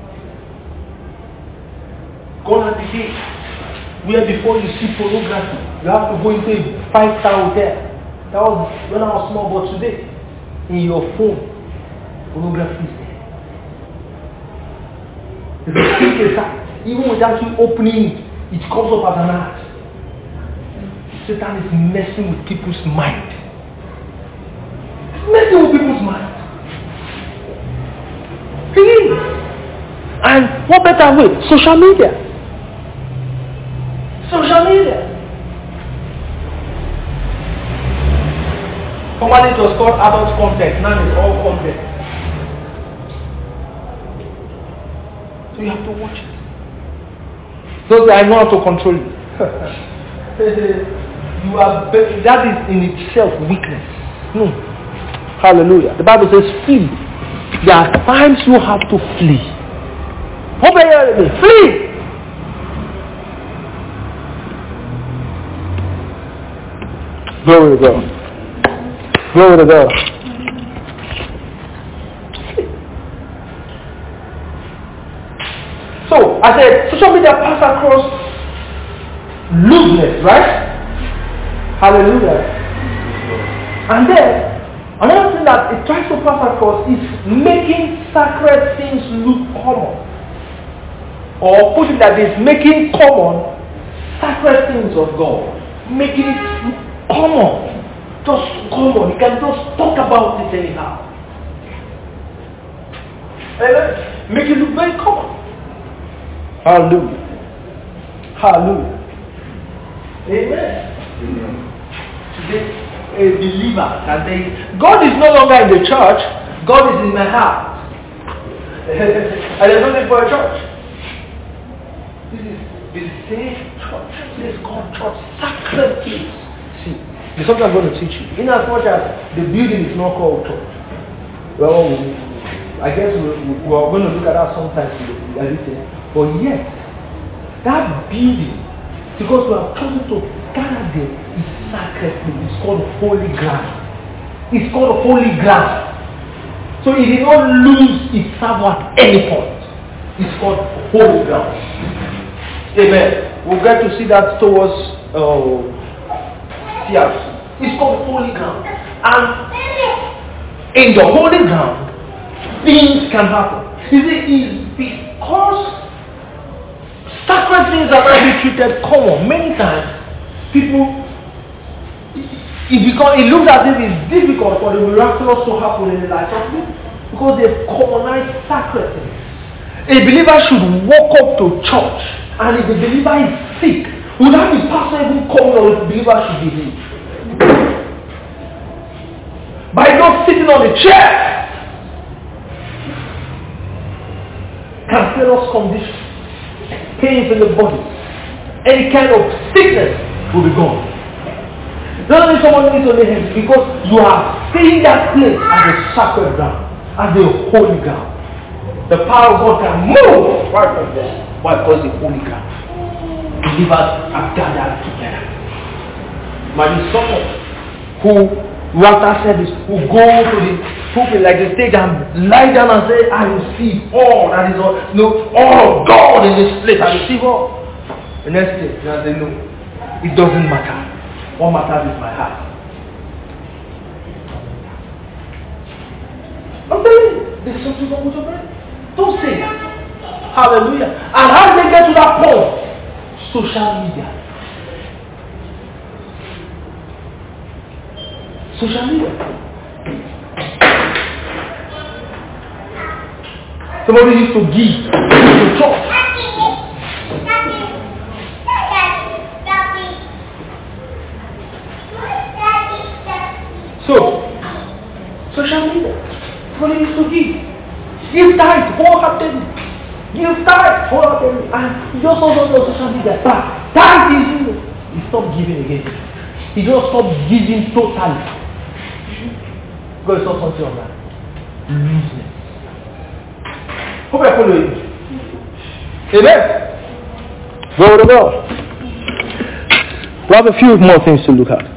Gone are the days where before you see pornography, You have to go into a five-star hotel. That was when I was small, but today, in your phone, pornography is there. Even without you opening it, it comes up as an act. Satan is messing with people's mind. It's messing with people's mind. He is. And what better way? Social media. Social media. Formerly it was called adult content. Now it's all content. So you have to watch it. Those I know how to control you. You are be- that is in itself weakness. No. Hallelujah. The Bible says flee. There are times you have to flee. Hope you hear me. Flee. Glory to God. Glory to God. So, I said, social media pass across looseness, right? Hallelujah. And then, another thing that it tries to pass across is making sacred things look common. Or put it like this, making common sacred things of God. Making it common. Just common. You can just talk about it anyhow. And make it look very common. Hallelujah. Hallelujah. Amen. Amen. Today, a believer can say, God is no longer in the church, God is in my heart. And there's no need for a church. This is the same church. This is called church. Sacred place. See, there's something I'm going to teach you. In as much as the building is not called church. Well, I guess we, we, we are going to look at that sometimes. But yet, that building, because we have chosen to gather there, is sacred place. It's called holy ground. It's called holy ground. So it did not lose its power at any point. It's called holy ground. Amen. We'll get to see that towards uh, C R C. It's called holy ground. And in the holy ground, things can happen. You see, it's because sacred things are not treated common. Many times, people, it, because it looks as if it's difficult for the miraculous to happen in the life of people because they've commonized sacred things. A believer should walk up to church, and if the believer is sick, would that be pastor even coming, or the believer should be healed? By not sitting on the chair, cancerous condition, pains in the body, any kind of sickness will be gone. Not only someone needs to lay hands, because you are seeing that place as a sacred ground, as a holy ground. The power of God can move right from there. Why? Because the holy ground. Believers are gathered together. Might be someone who, after service, will go to the pulpit like the stage and lie down and say, I receive all that is all, no, all of God in this place. I receive all. The next day, they say, no, it doesn't matter. What matters is my heart. I'm telling you, there's something wrong with your brain. Don't say that. Hallelujah. And how did they get to that point? Social media. Social media. Somebody used to give to church. So, social media. Somebody used to give. Give tithe wholeheartedly. Give tithe wholeheartedly. And he just also on social media. Tithe is you. He stopped giving again. He just stopped giving totally. God saw something on that. Looseness. Hope I follow you. Amen. Glory to God. We have a few more things to look at.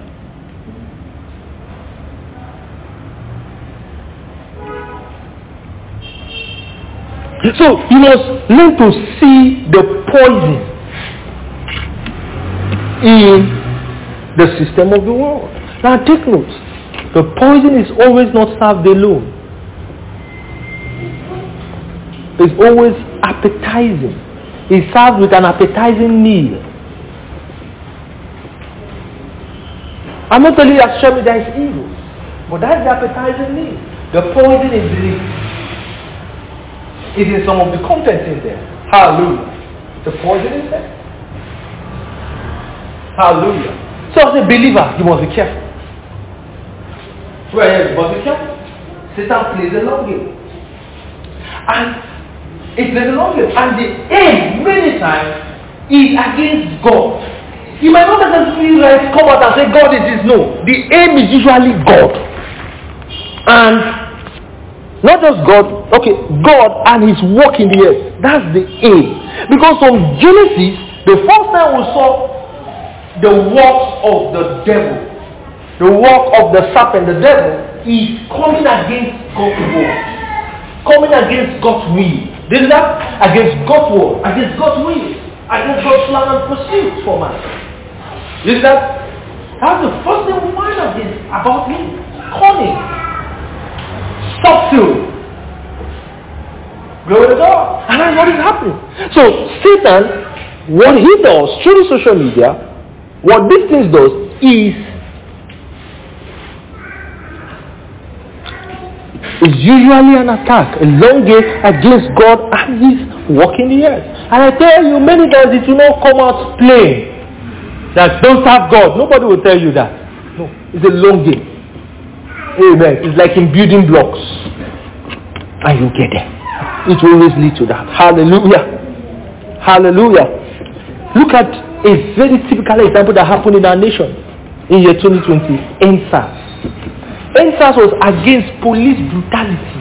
So you must learn to see the poison in the system of the world. Now take note. The poison is always not served alone. It's always appetizing. It's served with an appetizing meal. I'm not telling you that social media is evil, but that's the appetizing meal. The poison is belief. It is some of the contents in there. Hallelujah. The poison is there. Hallelujah. So as a believer, you must be careful. Well, you must be careful. Satan plays a long game. And it plays a long game. And the aim, many times, is against God. You might not necessarily like come out and say God is this. No. The aim is usually God. And not just God, okay, God and his work in the earth. That's the aim. Because from Genesis, the first time we saw the works of the devil, the work of the serpent, the devil, is coming against God's word. Coming against God's will. This is that? Against God's word. Against God's will. Against God's plan and pursuit for man. This is that? That's the first thing we find out is about him. Cunning. Subtle. Glory to God. And that's what is happening. So Satan, what he does through the social media, what this thing does is is usually an attack, a long game against God and his work in the earth. And I tell you, many times it will not come out plain that don't serve God. Nobody will tell you that. No, it's a long game. Amen. It's like in building blocks. And you get there. It will always lead to that. Hallelujah. Hallelujah. Look at a very typical example that happened in our nation in year twenty twenty. N S A S. N S A S was against police brutality.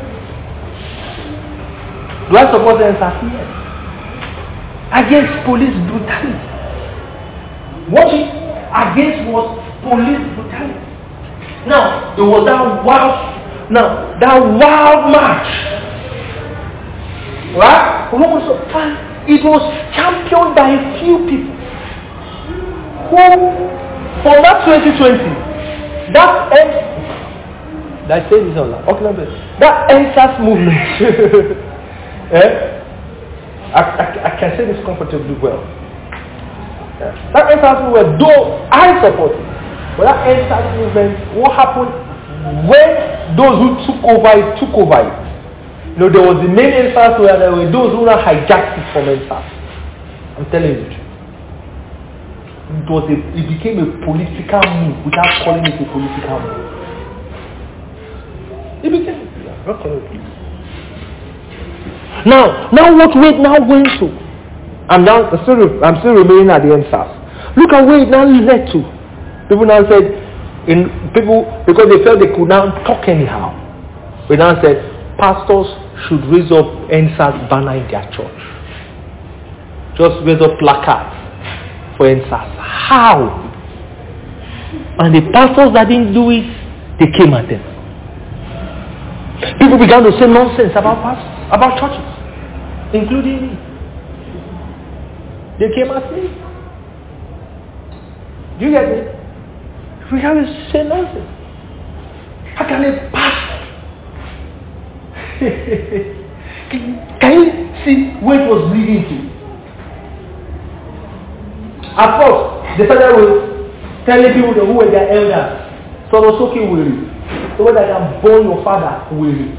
Do I support N S A S? Yes. Against police brutality. What it against was police brutality. Now, there was that wild, now, that wild march. Right? It was championed by a few people who, for that twenty twenty, that end, did I say this on that? Okay, that N S A S movement, eh? I, I, I can say this comfortably well. Yeah. That N S A S movement, though I support it, but that N S A S movement, what happened when those who took over it took over it? You know, there was the main N S A S where there were those who hijacked it from N S A S. I'm telling you. It was a, it became a political move without calling it a political move. It became not calling it. Now, now what we're now going to? I'm now I'm still, I'm still remaining at the N S A S. Look at where it now led to. People now said, in people because they felt they could now talk anyhow. We now said pastors should raise up N S A S banner in their church. Just raise up placards for N S A S. How? And the pastors that didn't do it, they came at them. People began to say nonsense about pastors, about churches, including me. They came at me. Do you get me? We have to say nonsense. How can a pastor? Can you see where it was leading to? At first, they started with telling people who were their elders. So was okay with it. So whether they can born your father with it.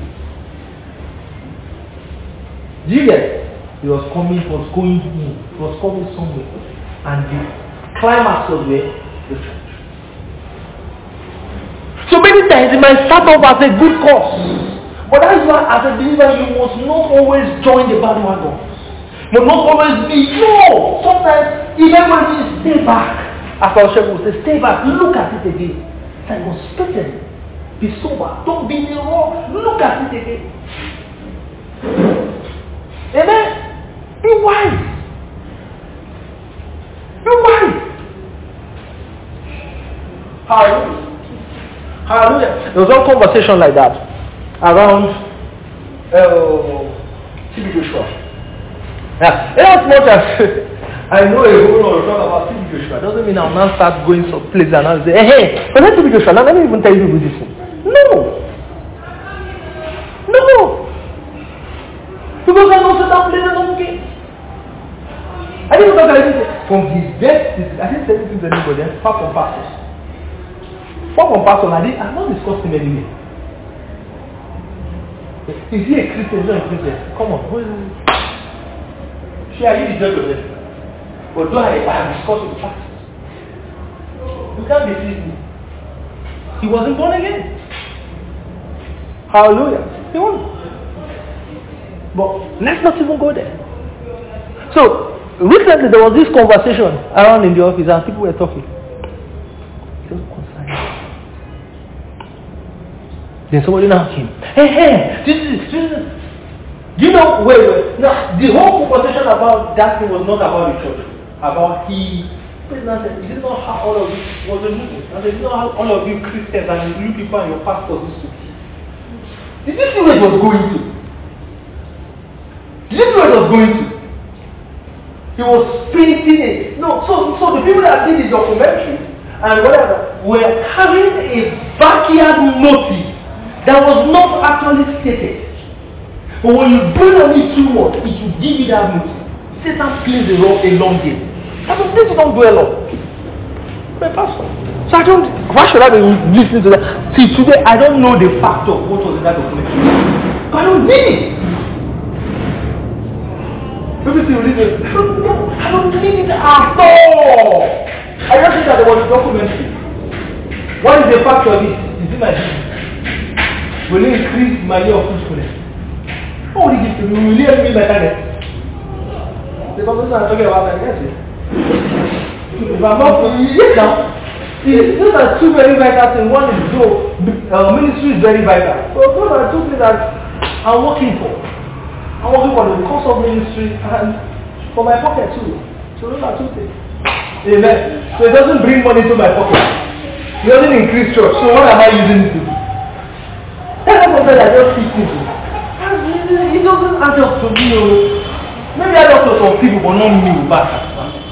Do you get it? It was coming, it was going in, it was coming somewhere. And the climax was where? The church. So many times it might start off as a good cause. But that's why as a believer you must not always join the bandwagon. You must not always be, no! Sometimes even when you stay back, as our shepherd will say, stay back, look at it again. It's like you're spitting. Be sober. Don't be in the wrong. Look at it again. Amen? Be wise. Be wise. Hallelujah. Hallelujah. There was one conversation like that around uh, T B Joshua. Yeah, as much as I know a whole lot of talk about T B Joshua. Doesn't mean I'll now start going some places and I'll say, hey, hey, but let T B Joshua, now let me even tell you this thing. No. No. Because I know certain places don't get. I didn't talk about anything. From his best, I didn't say anything to anybody, far from pastors. Far from pastors, I didn't, I've not discussed him anyway. Is he a Christian? He's not a Christian. Come on. She, are you the judge of them? But do I, I have discussed with pastors? You can't deceive me. He wasn't born again. Hallelujah. He wasn't. But let's not even go there. So, recently there was this conversation around in the office and people were talking. It doesn't concern you. Then somebody now came. Hey, hey, this is, this is. Do you know, wait, wait. Now, the whole conversation about that thing was not about the church. About he. President said, is it not how all of you was a movement? I said, is it not how all of you Christians and you people and your pastors used to be? Did you see where it was going to? Did you see where it was going to? He was painting it. No, so so the people that did the documentary and whatever were having a backyard motive that was not actually stated. But when you bring on it too much, it will give you that motive. Satan plays a, long, a long game. I don't think you don't do a lot. I'm a pastor. So I don't, why should I be listening to that? See, today I don't know the fact of what was in that documentary. But I don't need it. People say, I don't know. I don't need it at all. I just think that there was a documentary. What is the fact of this? Is it my business? Will it increase my year of fruitfulness? What will it give to me? Will it help me my talent? The person I'm talking about that, yes. If I'm not, yes now. These are two very vital things. One is though, uh, ministry is very vital. So those are two things that I'm working for. I'm working for the course of ministry and for my pocket too. So those are two things. Amen. So it doesn't bring money to my pocket. It doesn't increase church. So what am I using it to? That's something I just fit into. It doesn't add up to me. Maybe add up to some people, but not me back.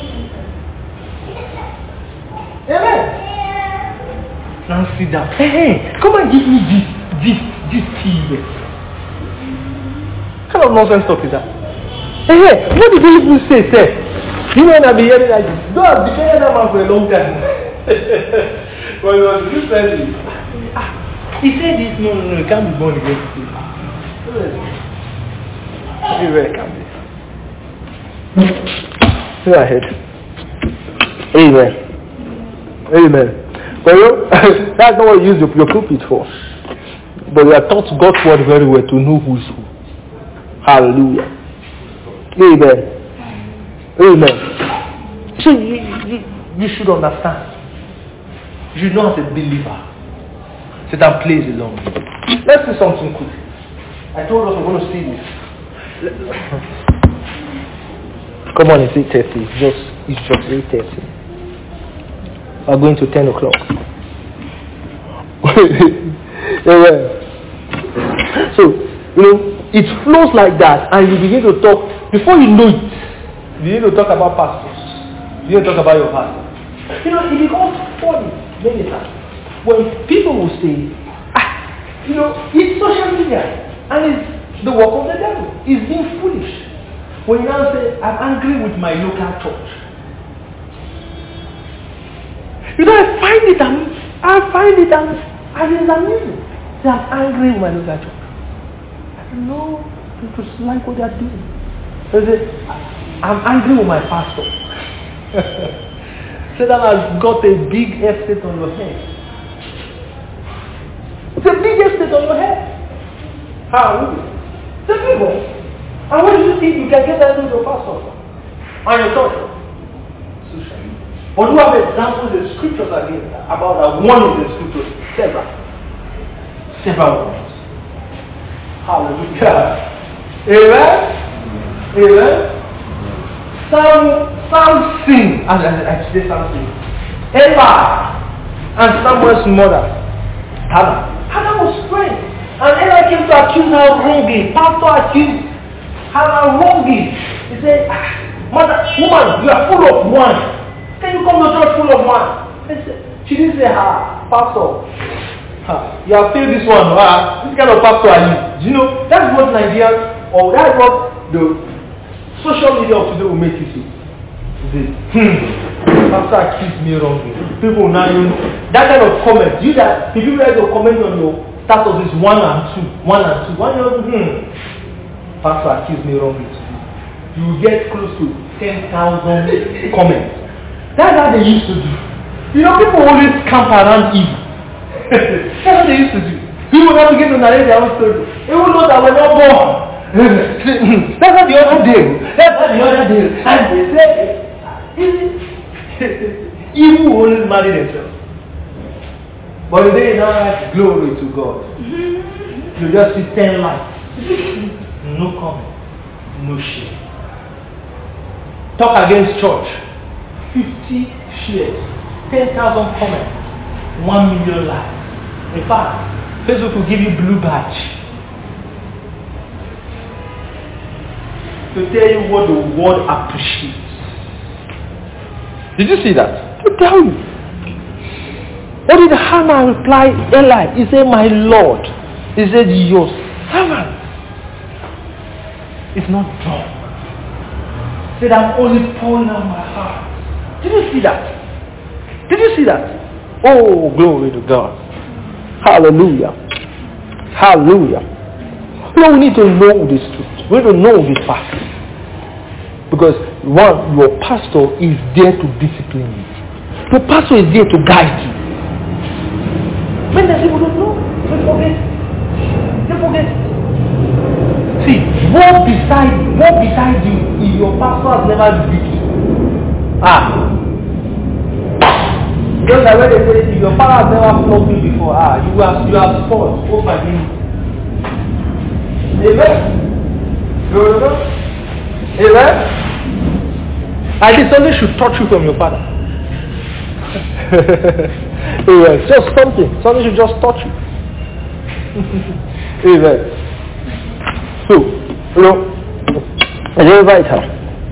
Amen. Now sit down. Hey, hey, come and give me this, this, this tea. What kind of nonsense talk is that? Hey, hey, what did you even say, sir? You know, I've been hearing like this. No, I've been hearing that man for a long time. But he was recently. He said this, no, no, no, it can't be born again. Anyway, it can't be. Go ahead. Amen. Amen. But you know, that's not what you use your, your pulpit for. But we are taught God's word very well to know who is who. Hallelujah. Amen. Amen. So you, you, you should understand. You should know as a believer. Satan plays along. Let's do something quick. I told us we're going to see this. Come on, it's eight thirty. It's just, it's just eight thirty. We're going to ten o'clock. So, you know, it flows like that and you begin to talk. Before you know it, you begin to talk about pastors. You begin to talk about your pastor. You know, it becomes funny many times. When people will say, ah, you know, it's social media and it's the work of the devil. It's being foolish. When you now say, I'm angry with my local church. You know, I find it, am- I find it, am- I mean, it's amusing. Say, I'm angry with my local church. I said, no, people like what they're doing. They say, I'm angry with my pastor. Satan has got a big estate on your head. It's a big estate on your head. Hallelujah. It's a big one. And what do you think you can get that with your pastor? And your church? But do you have examples in scriptures again about that? One in the scriptures. Several. Several ones. Hallelujah. Amen? Amen? Some, some sing. As I say something. Eva and Samuel's mother, Hannah. Hannah was praying. And Ella came to accuse her wrongly. Pastor accused Hannah wrongly. He He said, ah, mother, woman, you are full of wine. Can you come to church full of wine? I said, she didn't say, ah, pastor. Ah, you have failed this one. Ah, this kind of pastor are you? Do you know? That's what Nigeria, or that's what the social media of today will make you see. Say, hmm, pastor accused me wrongly. People now, you know, that kind of comment. You that, if you write a comment on your status is one and two, one and two, one and two, hmm, pastor accused me wrongly today. You will get close to ten thousand comments. That's how they used to do. You know, people always camp around evil. That's what they used to do. People now begin to narrate their own story. They will know that we're not born. That's not the other day. That's not the other day. And they say, evil always marry themselves. But they now have glory to God. You just see ten lights. No comment. No shame. Talk against church. fifty shares. ten thousand comments. one million likes. In fact, Facebook will give you blue badge to tell you what the world appreciates. Did you see that? To tell you. What did Hannah reply Eli? He said, my Lord. He said, your servant is not drunk. He said, I'm only pouring out my heart. Did you see that? Did you see that? Oh, glory to God. Hallelujah. Hallelujah. No, we need to know this truth. We need to know this fact. Because one, your pastor is there to discipline you. Your pastor is there to guide you. When the people don't know, they forget. They forget. See, what beside what beside you if your pastor has never rebuked you? Ah. Just like when they say, if your father has never flogged you before, ah, you have you have spoiled. Go for him. Amen. You know? Amen. And this only should touch you from your father. Amen. Just something. Something should just touch you. Amen. So, you know, it's vital.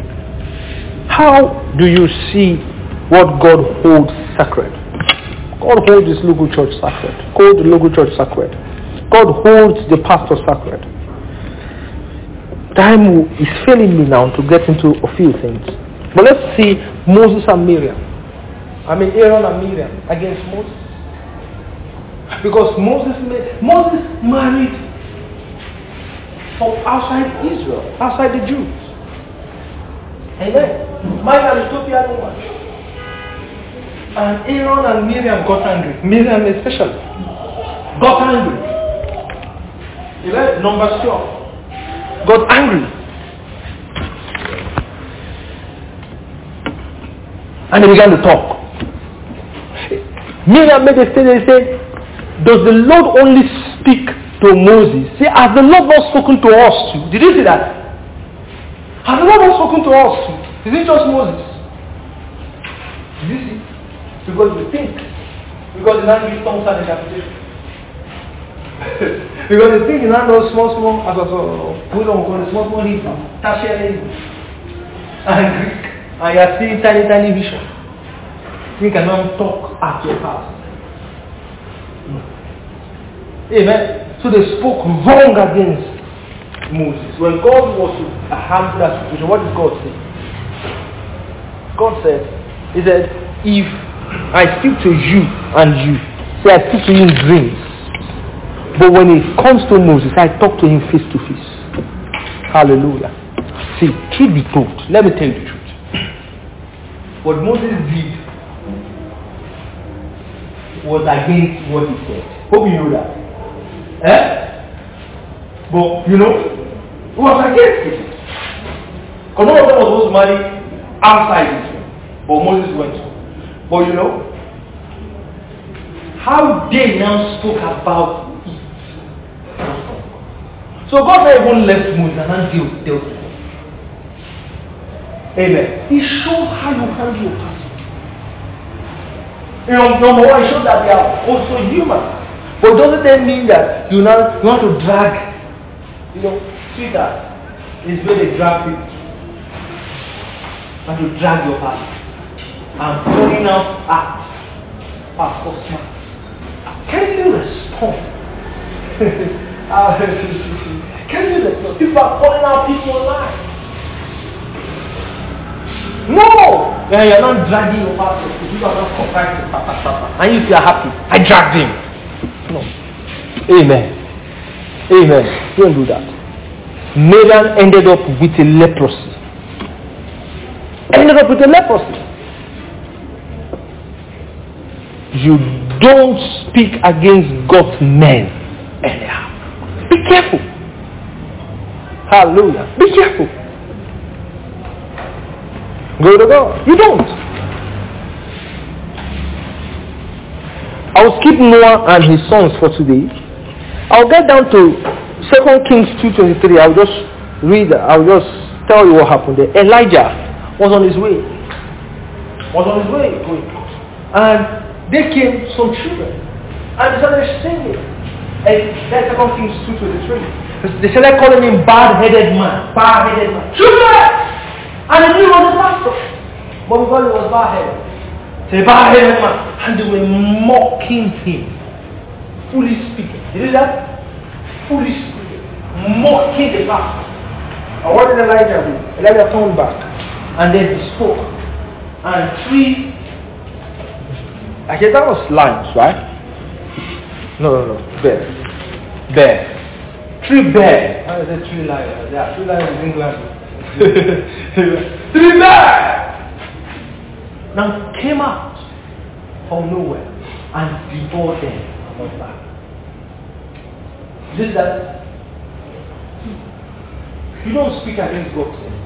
How do you see what God holds sacred? God holds his local church sacred. God the local church sacred. God holds the pastor sacred. Time is failing me now to get into a few things. But let's see Moses and Miriam. I mean Aaron and Miriam against Moses. Because Moses Moses married from outside Israel, outside the Jews. Amen. Married an Ethiopian woman. And Aaron and Miriam got angry. Miriam especially got angry. Amen. Number twelve. Got angry. And they began to talk. Miriam made a statement and said, does the Lord only speak to Moses? See, has the Lord not spoken to us too? Did you see that? Has the Lord not spoken to us too? Is it just Moses? Did you see? Because we think. Because the man gives tongues and interpretation. Because the thing is not those small, small, as I said, we don't call it small, small Hebrew, tertiary Hebrew, and Greek, and you are seeing tiny, tiny vision. You cannot talk at your house. Amen. So they spoke wrong against Moses. When God was to handle that situation, what did God say? God said, He said, if I speak to you and you, say I speak to you in dreams. But when it comes to Moses, I talk to him face to face. Hallelujah. See, truth be told, let me tell you the truth. What Moses did was against what he said. Hope you know that. Eh? But, you know, it was against it. Because none of them was supposed to marry outside Israel. But Moses went to. But you know, how they now spoke about it. So God not even left Moses and dealt with them. Amen. He showed how you handle your person. You know, number one, he showed that they are also human. But doesn't that mean that you now you want to drag, you know, sweetheart is where they drag people. and to drag your pastor. And pouring out acts. Pastor Smart. Can you respond? Can you respond? People are calling out people's lives. No! Yeah, you're not dragging your pastor. You are not comprising Papa. And if you are happy, I dragged him. No. Amen. Amen. Don't do that. Miriam ended up with a leprosy. Ended up with a leprosy. You don't speak against God's men anyhow. Be careful. Hallelujah. Be careful. Go to God. You don't. I'll skip Noah and his sons for today. I'll get down to Second Kings two twenty-three. I'll just read. I'll just tell you what happened there. Elijah was on his way. Was on his way going. And they came some children. And they started singing. And that's Second Kings two twenty-three. They started calling him bad-headed man. Bad-headed man. Children! And they knew he was a pastor. But because he was bad-headed. Say bad-headed man. And they were mocking him. Fully speaking. You see that? Fully speaking. Mocking the pastor. And what did Elijah do? Elijah turned back. And then he spoke. And three... I guess that was lions, right? No, no, no. Bear. Bear. Three bears. How is it three lions? There are three lions in England. Three bears! Now came out from nowhere and devoured them. Not back. This that you don't speak against God's name.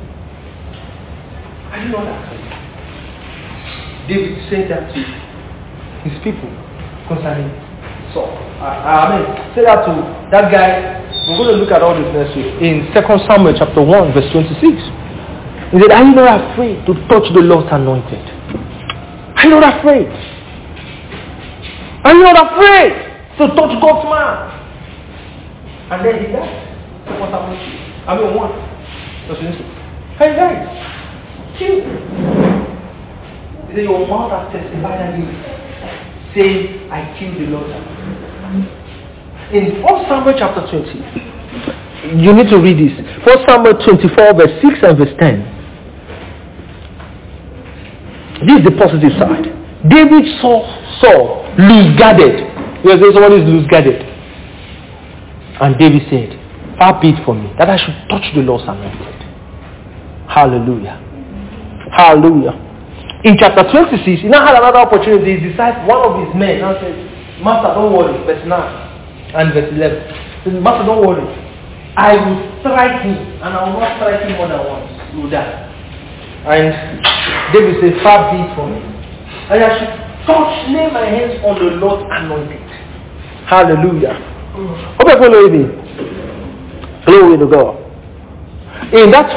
I didn't know that. David said that to his people concerning Saul. I, I mean, say that to that guy. We're going to look at all this next week. In Second Samuel chapter one, verse twenty-six. He said, are you not afraid to touch the Lord's anointed? Are you not afraid? Are you not afraid to touch God's man? And then he died. Second Samuel two. I mean one. Verse twenty-six. And he died. Killed. He said, your mouth has testified against me, saying, I killed the Lord's anointed. In First Samuel chapter twenty, you need to read this. First Samuel twenty-four, verse six and verse ten. This is the positive side. David saw Saul loose-guarded. You know, someone is loose-guarded. And David said, far be it from me that I should touch the Lord's anointed. Hallelujah. Hallelujah. In chapter twenty-six, he now had another opportunity. He decided one of his men now said, Master, don't worry. Verse nine. And verse eleven. He says, Master, don't worry. I will strike him, and I will not strike him more than once. He will die. And David said, far be it from me. And I should touch, lay my hands on the Lord's anointed. Hallelujah. Okay, follow me. Glory to God. In that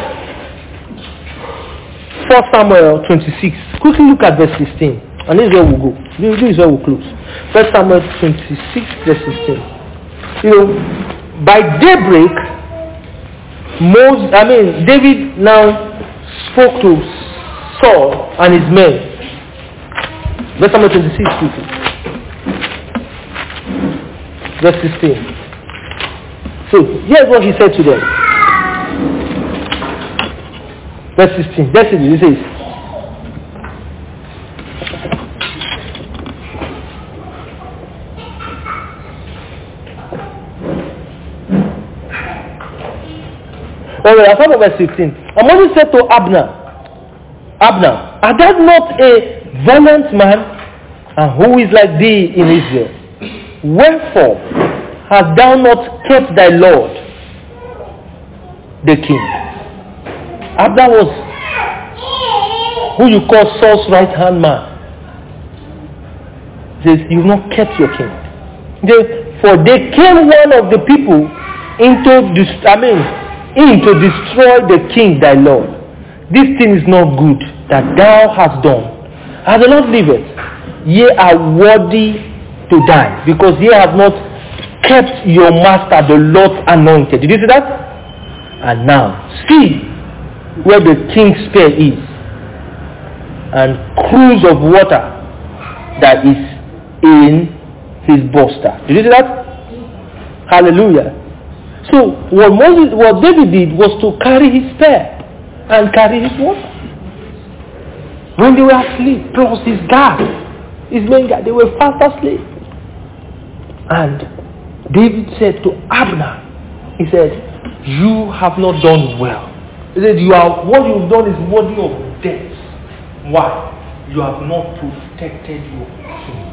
First Samuel twenty-six, quickly look at verse sixteen. And this is where we'll go. This is where we'll close. First Samuel twenty-six, verse sixteen. You know, by daybreak, Moses, I mean, David now spoke to Saul and his men. Verse Samuel twenty-six, quickly. Verse sixteen. So, here's what he said to them. Verse sixteen. That's it. He says, oh, I thought of verse fifteen. And Moses said to Abner, Abner, art thou not a valiant man, and who is like thee in Israel? Wherefore hast thou not kept thy Lord, the king? Abner was who you call Saul's right hand man. He says, you've not kept your king. They, for they came one of the people into this, I mean, in to destroy the king thy Lord. This thing is not good that thou hast done. As the Lord liveth, ye are worthy to die, because ye have not kept your master the Lord's anointed. Did you see that? And now, see where the king's spear is, and cruse of water that is in his boster. Did you see that? Hallelujah. So what Moses, what David did was to carry his spear and carry his water. When they were asleep, plus his guard, his main guard, they were fast asleep. And David said to Abner, he said, you have not done well. He said, you are, what you've done is worthy of death. Why? You have not protected your king.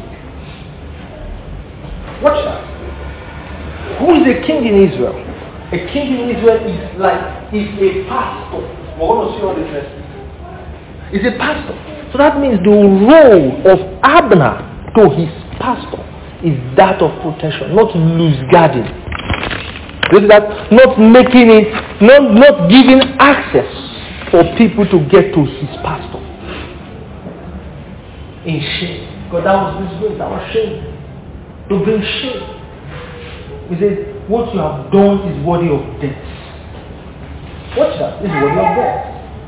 Watch that. Who is a king in Israel? A king in Israel is like, is a pastor. We're going to see all this next week. Is a pastor. So that means the role of Abner to his pastor is that of protection, not loose guarding. That not making it, not, not giving access for people to get to his pastor. In shame. Because that was disgrace, that was shame. To bring shame. He says, what you have done is worthy of death. Watch that, it's worthy of death.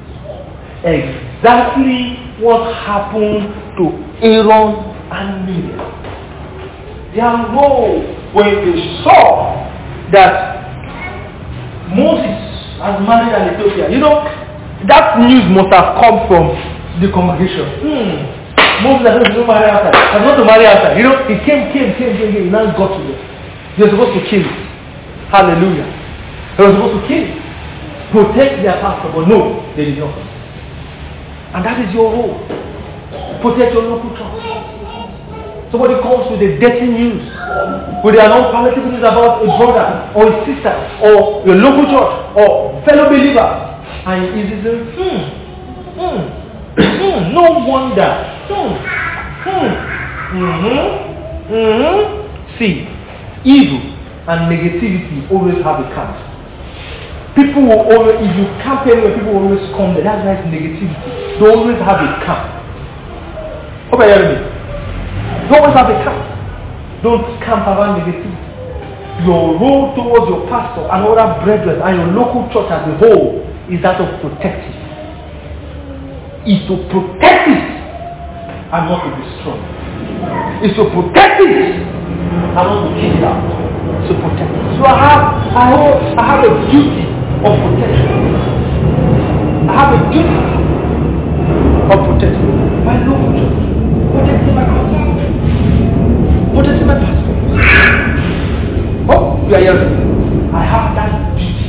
Exactly what happened to Aaron and Miriam. Their role when they saw that Moses has married an Ethiopian. You know, that news must have come from the congregation. Hmm. Moses has not to marry outside. Has not to marry outside. You know, he came, came, came, came, came. He now got to them. They were supposed to kill him. Hallelujah. They were supposed to kill him. Protect their pastor, but no, they did not. And that is your role. Protect your local church. Somebody comes with a dirty news, with their non-palatable news about a brother or a sister or your local church or fellow believer, and it is a hmm, hmm, hmm, no wonder. Hmm, hmm, mm-hmm, mm-hmm. See, evil and negativity always have a camp. People will always, if you camp anywhere, people will always come there. That's why it's negativity. They always have a camp. Hope I hear me. You always have a camp. Don't camp around negativity. Your role towards your pastor and other brethren and your local church as a whole is that of protecting. Is to protect it and not to destroy. Is to protect it and not to kick it out. To protect it. So I have, I have, I have a duty of protection. I have a duty of protecting my local church, protecting my pastor, protecting my pastor. Oh, you are hearing? I have that duty.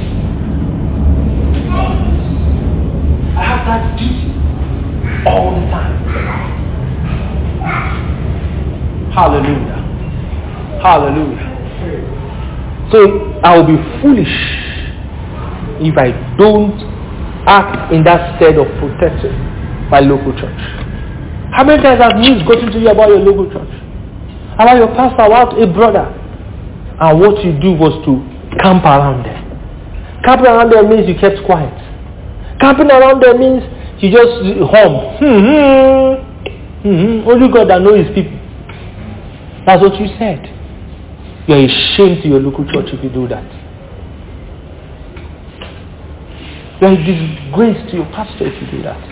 I have that duty all the time. Hallelujah. Hallelujah. So I will be foolish if I don't act in that stead of protecting my local church. How many times have news gotten to you about your local church? About your pastor, about a brother? And what you do was to camp around them. Camping around them means you kept quiet. Camping around them means you just hum. Hmm, hmm, hmm. Only God that knows his people. That's what you said. You're a shame to your local church if you do that. You're a disgrace to your pastor if you do that.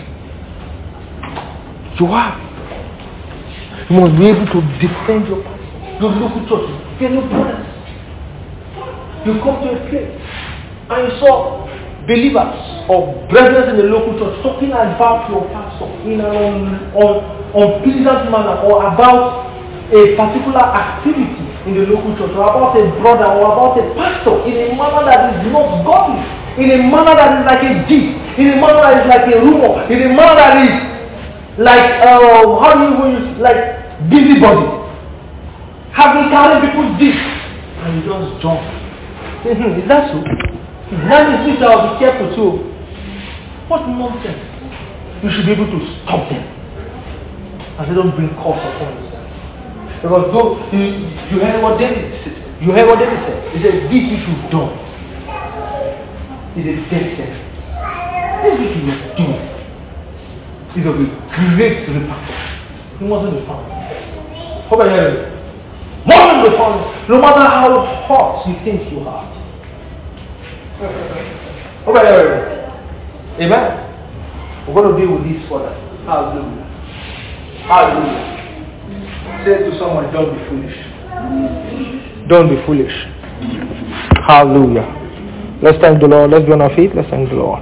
You are. You must be able to defend your pastor, your local church, your brothers. You come to a place and you saw believers or brethren in the local church talking about your pastor in an unpleasant manner or about a particular activity in the local church or about a brother or about a pastor in a manner that is not godly, in a manner that is like a gist, in a manner that is like a rumor, in a manner that is like, uh, how do you even use, like busybody, having carried people's gist, and you just jump. Hmm, is that so? That means this, I'll be careful too. What nonsense. You should be able to stop them. And they don't bring cause upon yourself. Because though you, you heard what David said. You heard what David said. He said, this which you've done is a death sentence. This which you are doing is of a great repentance. He wasn't the fun. Hope I hear you. More than the fun. No matter how hot you think you are. Hope I hear you. Amen. We're going to deal with this further. Hallelujah. Hallelujah. Say to someone, don't be foolish. Don't be foolish. Hallelujah. Let's thank the Lord. Let's be on our feet. Let's thank the Lord.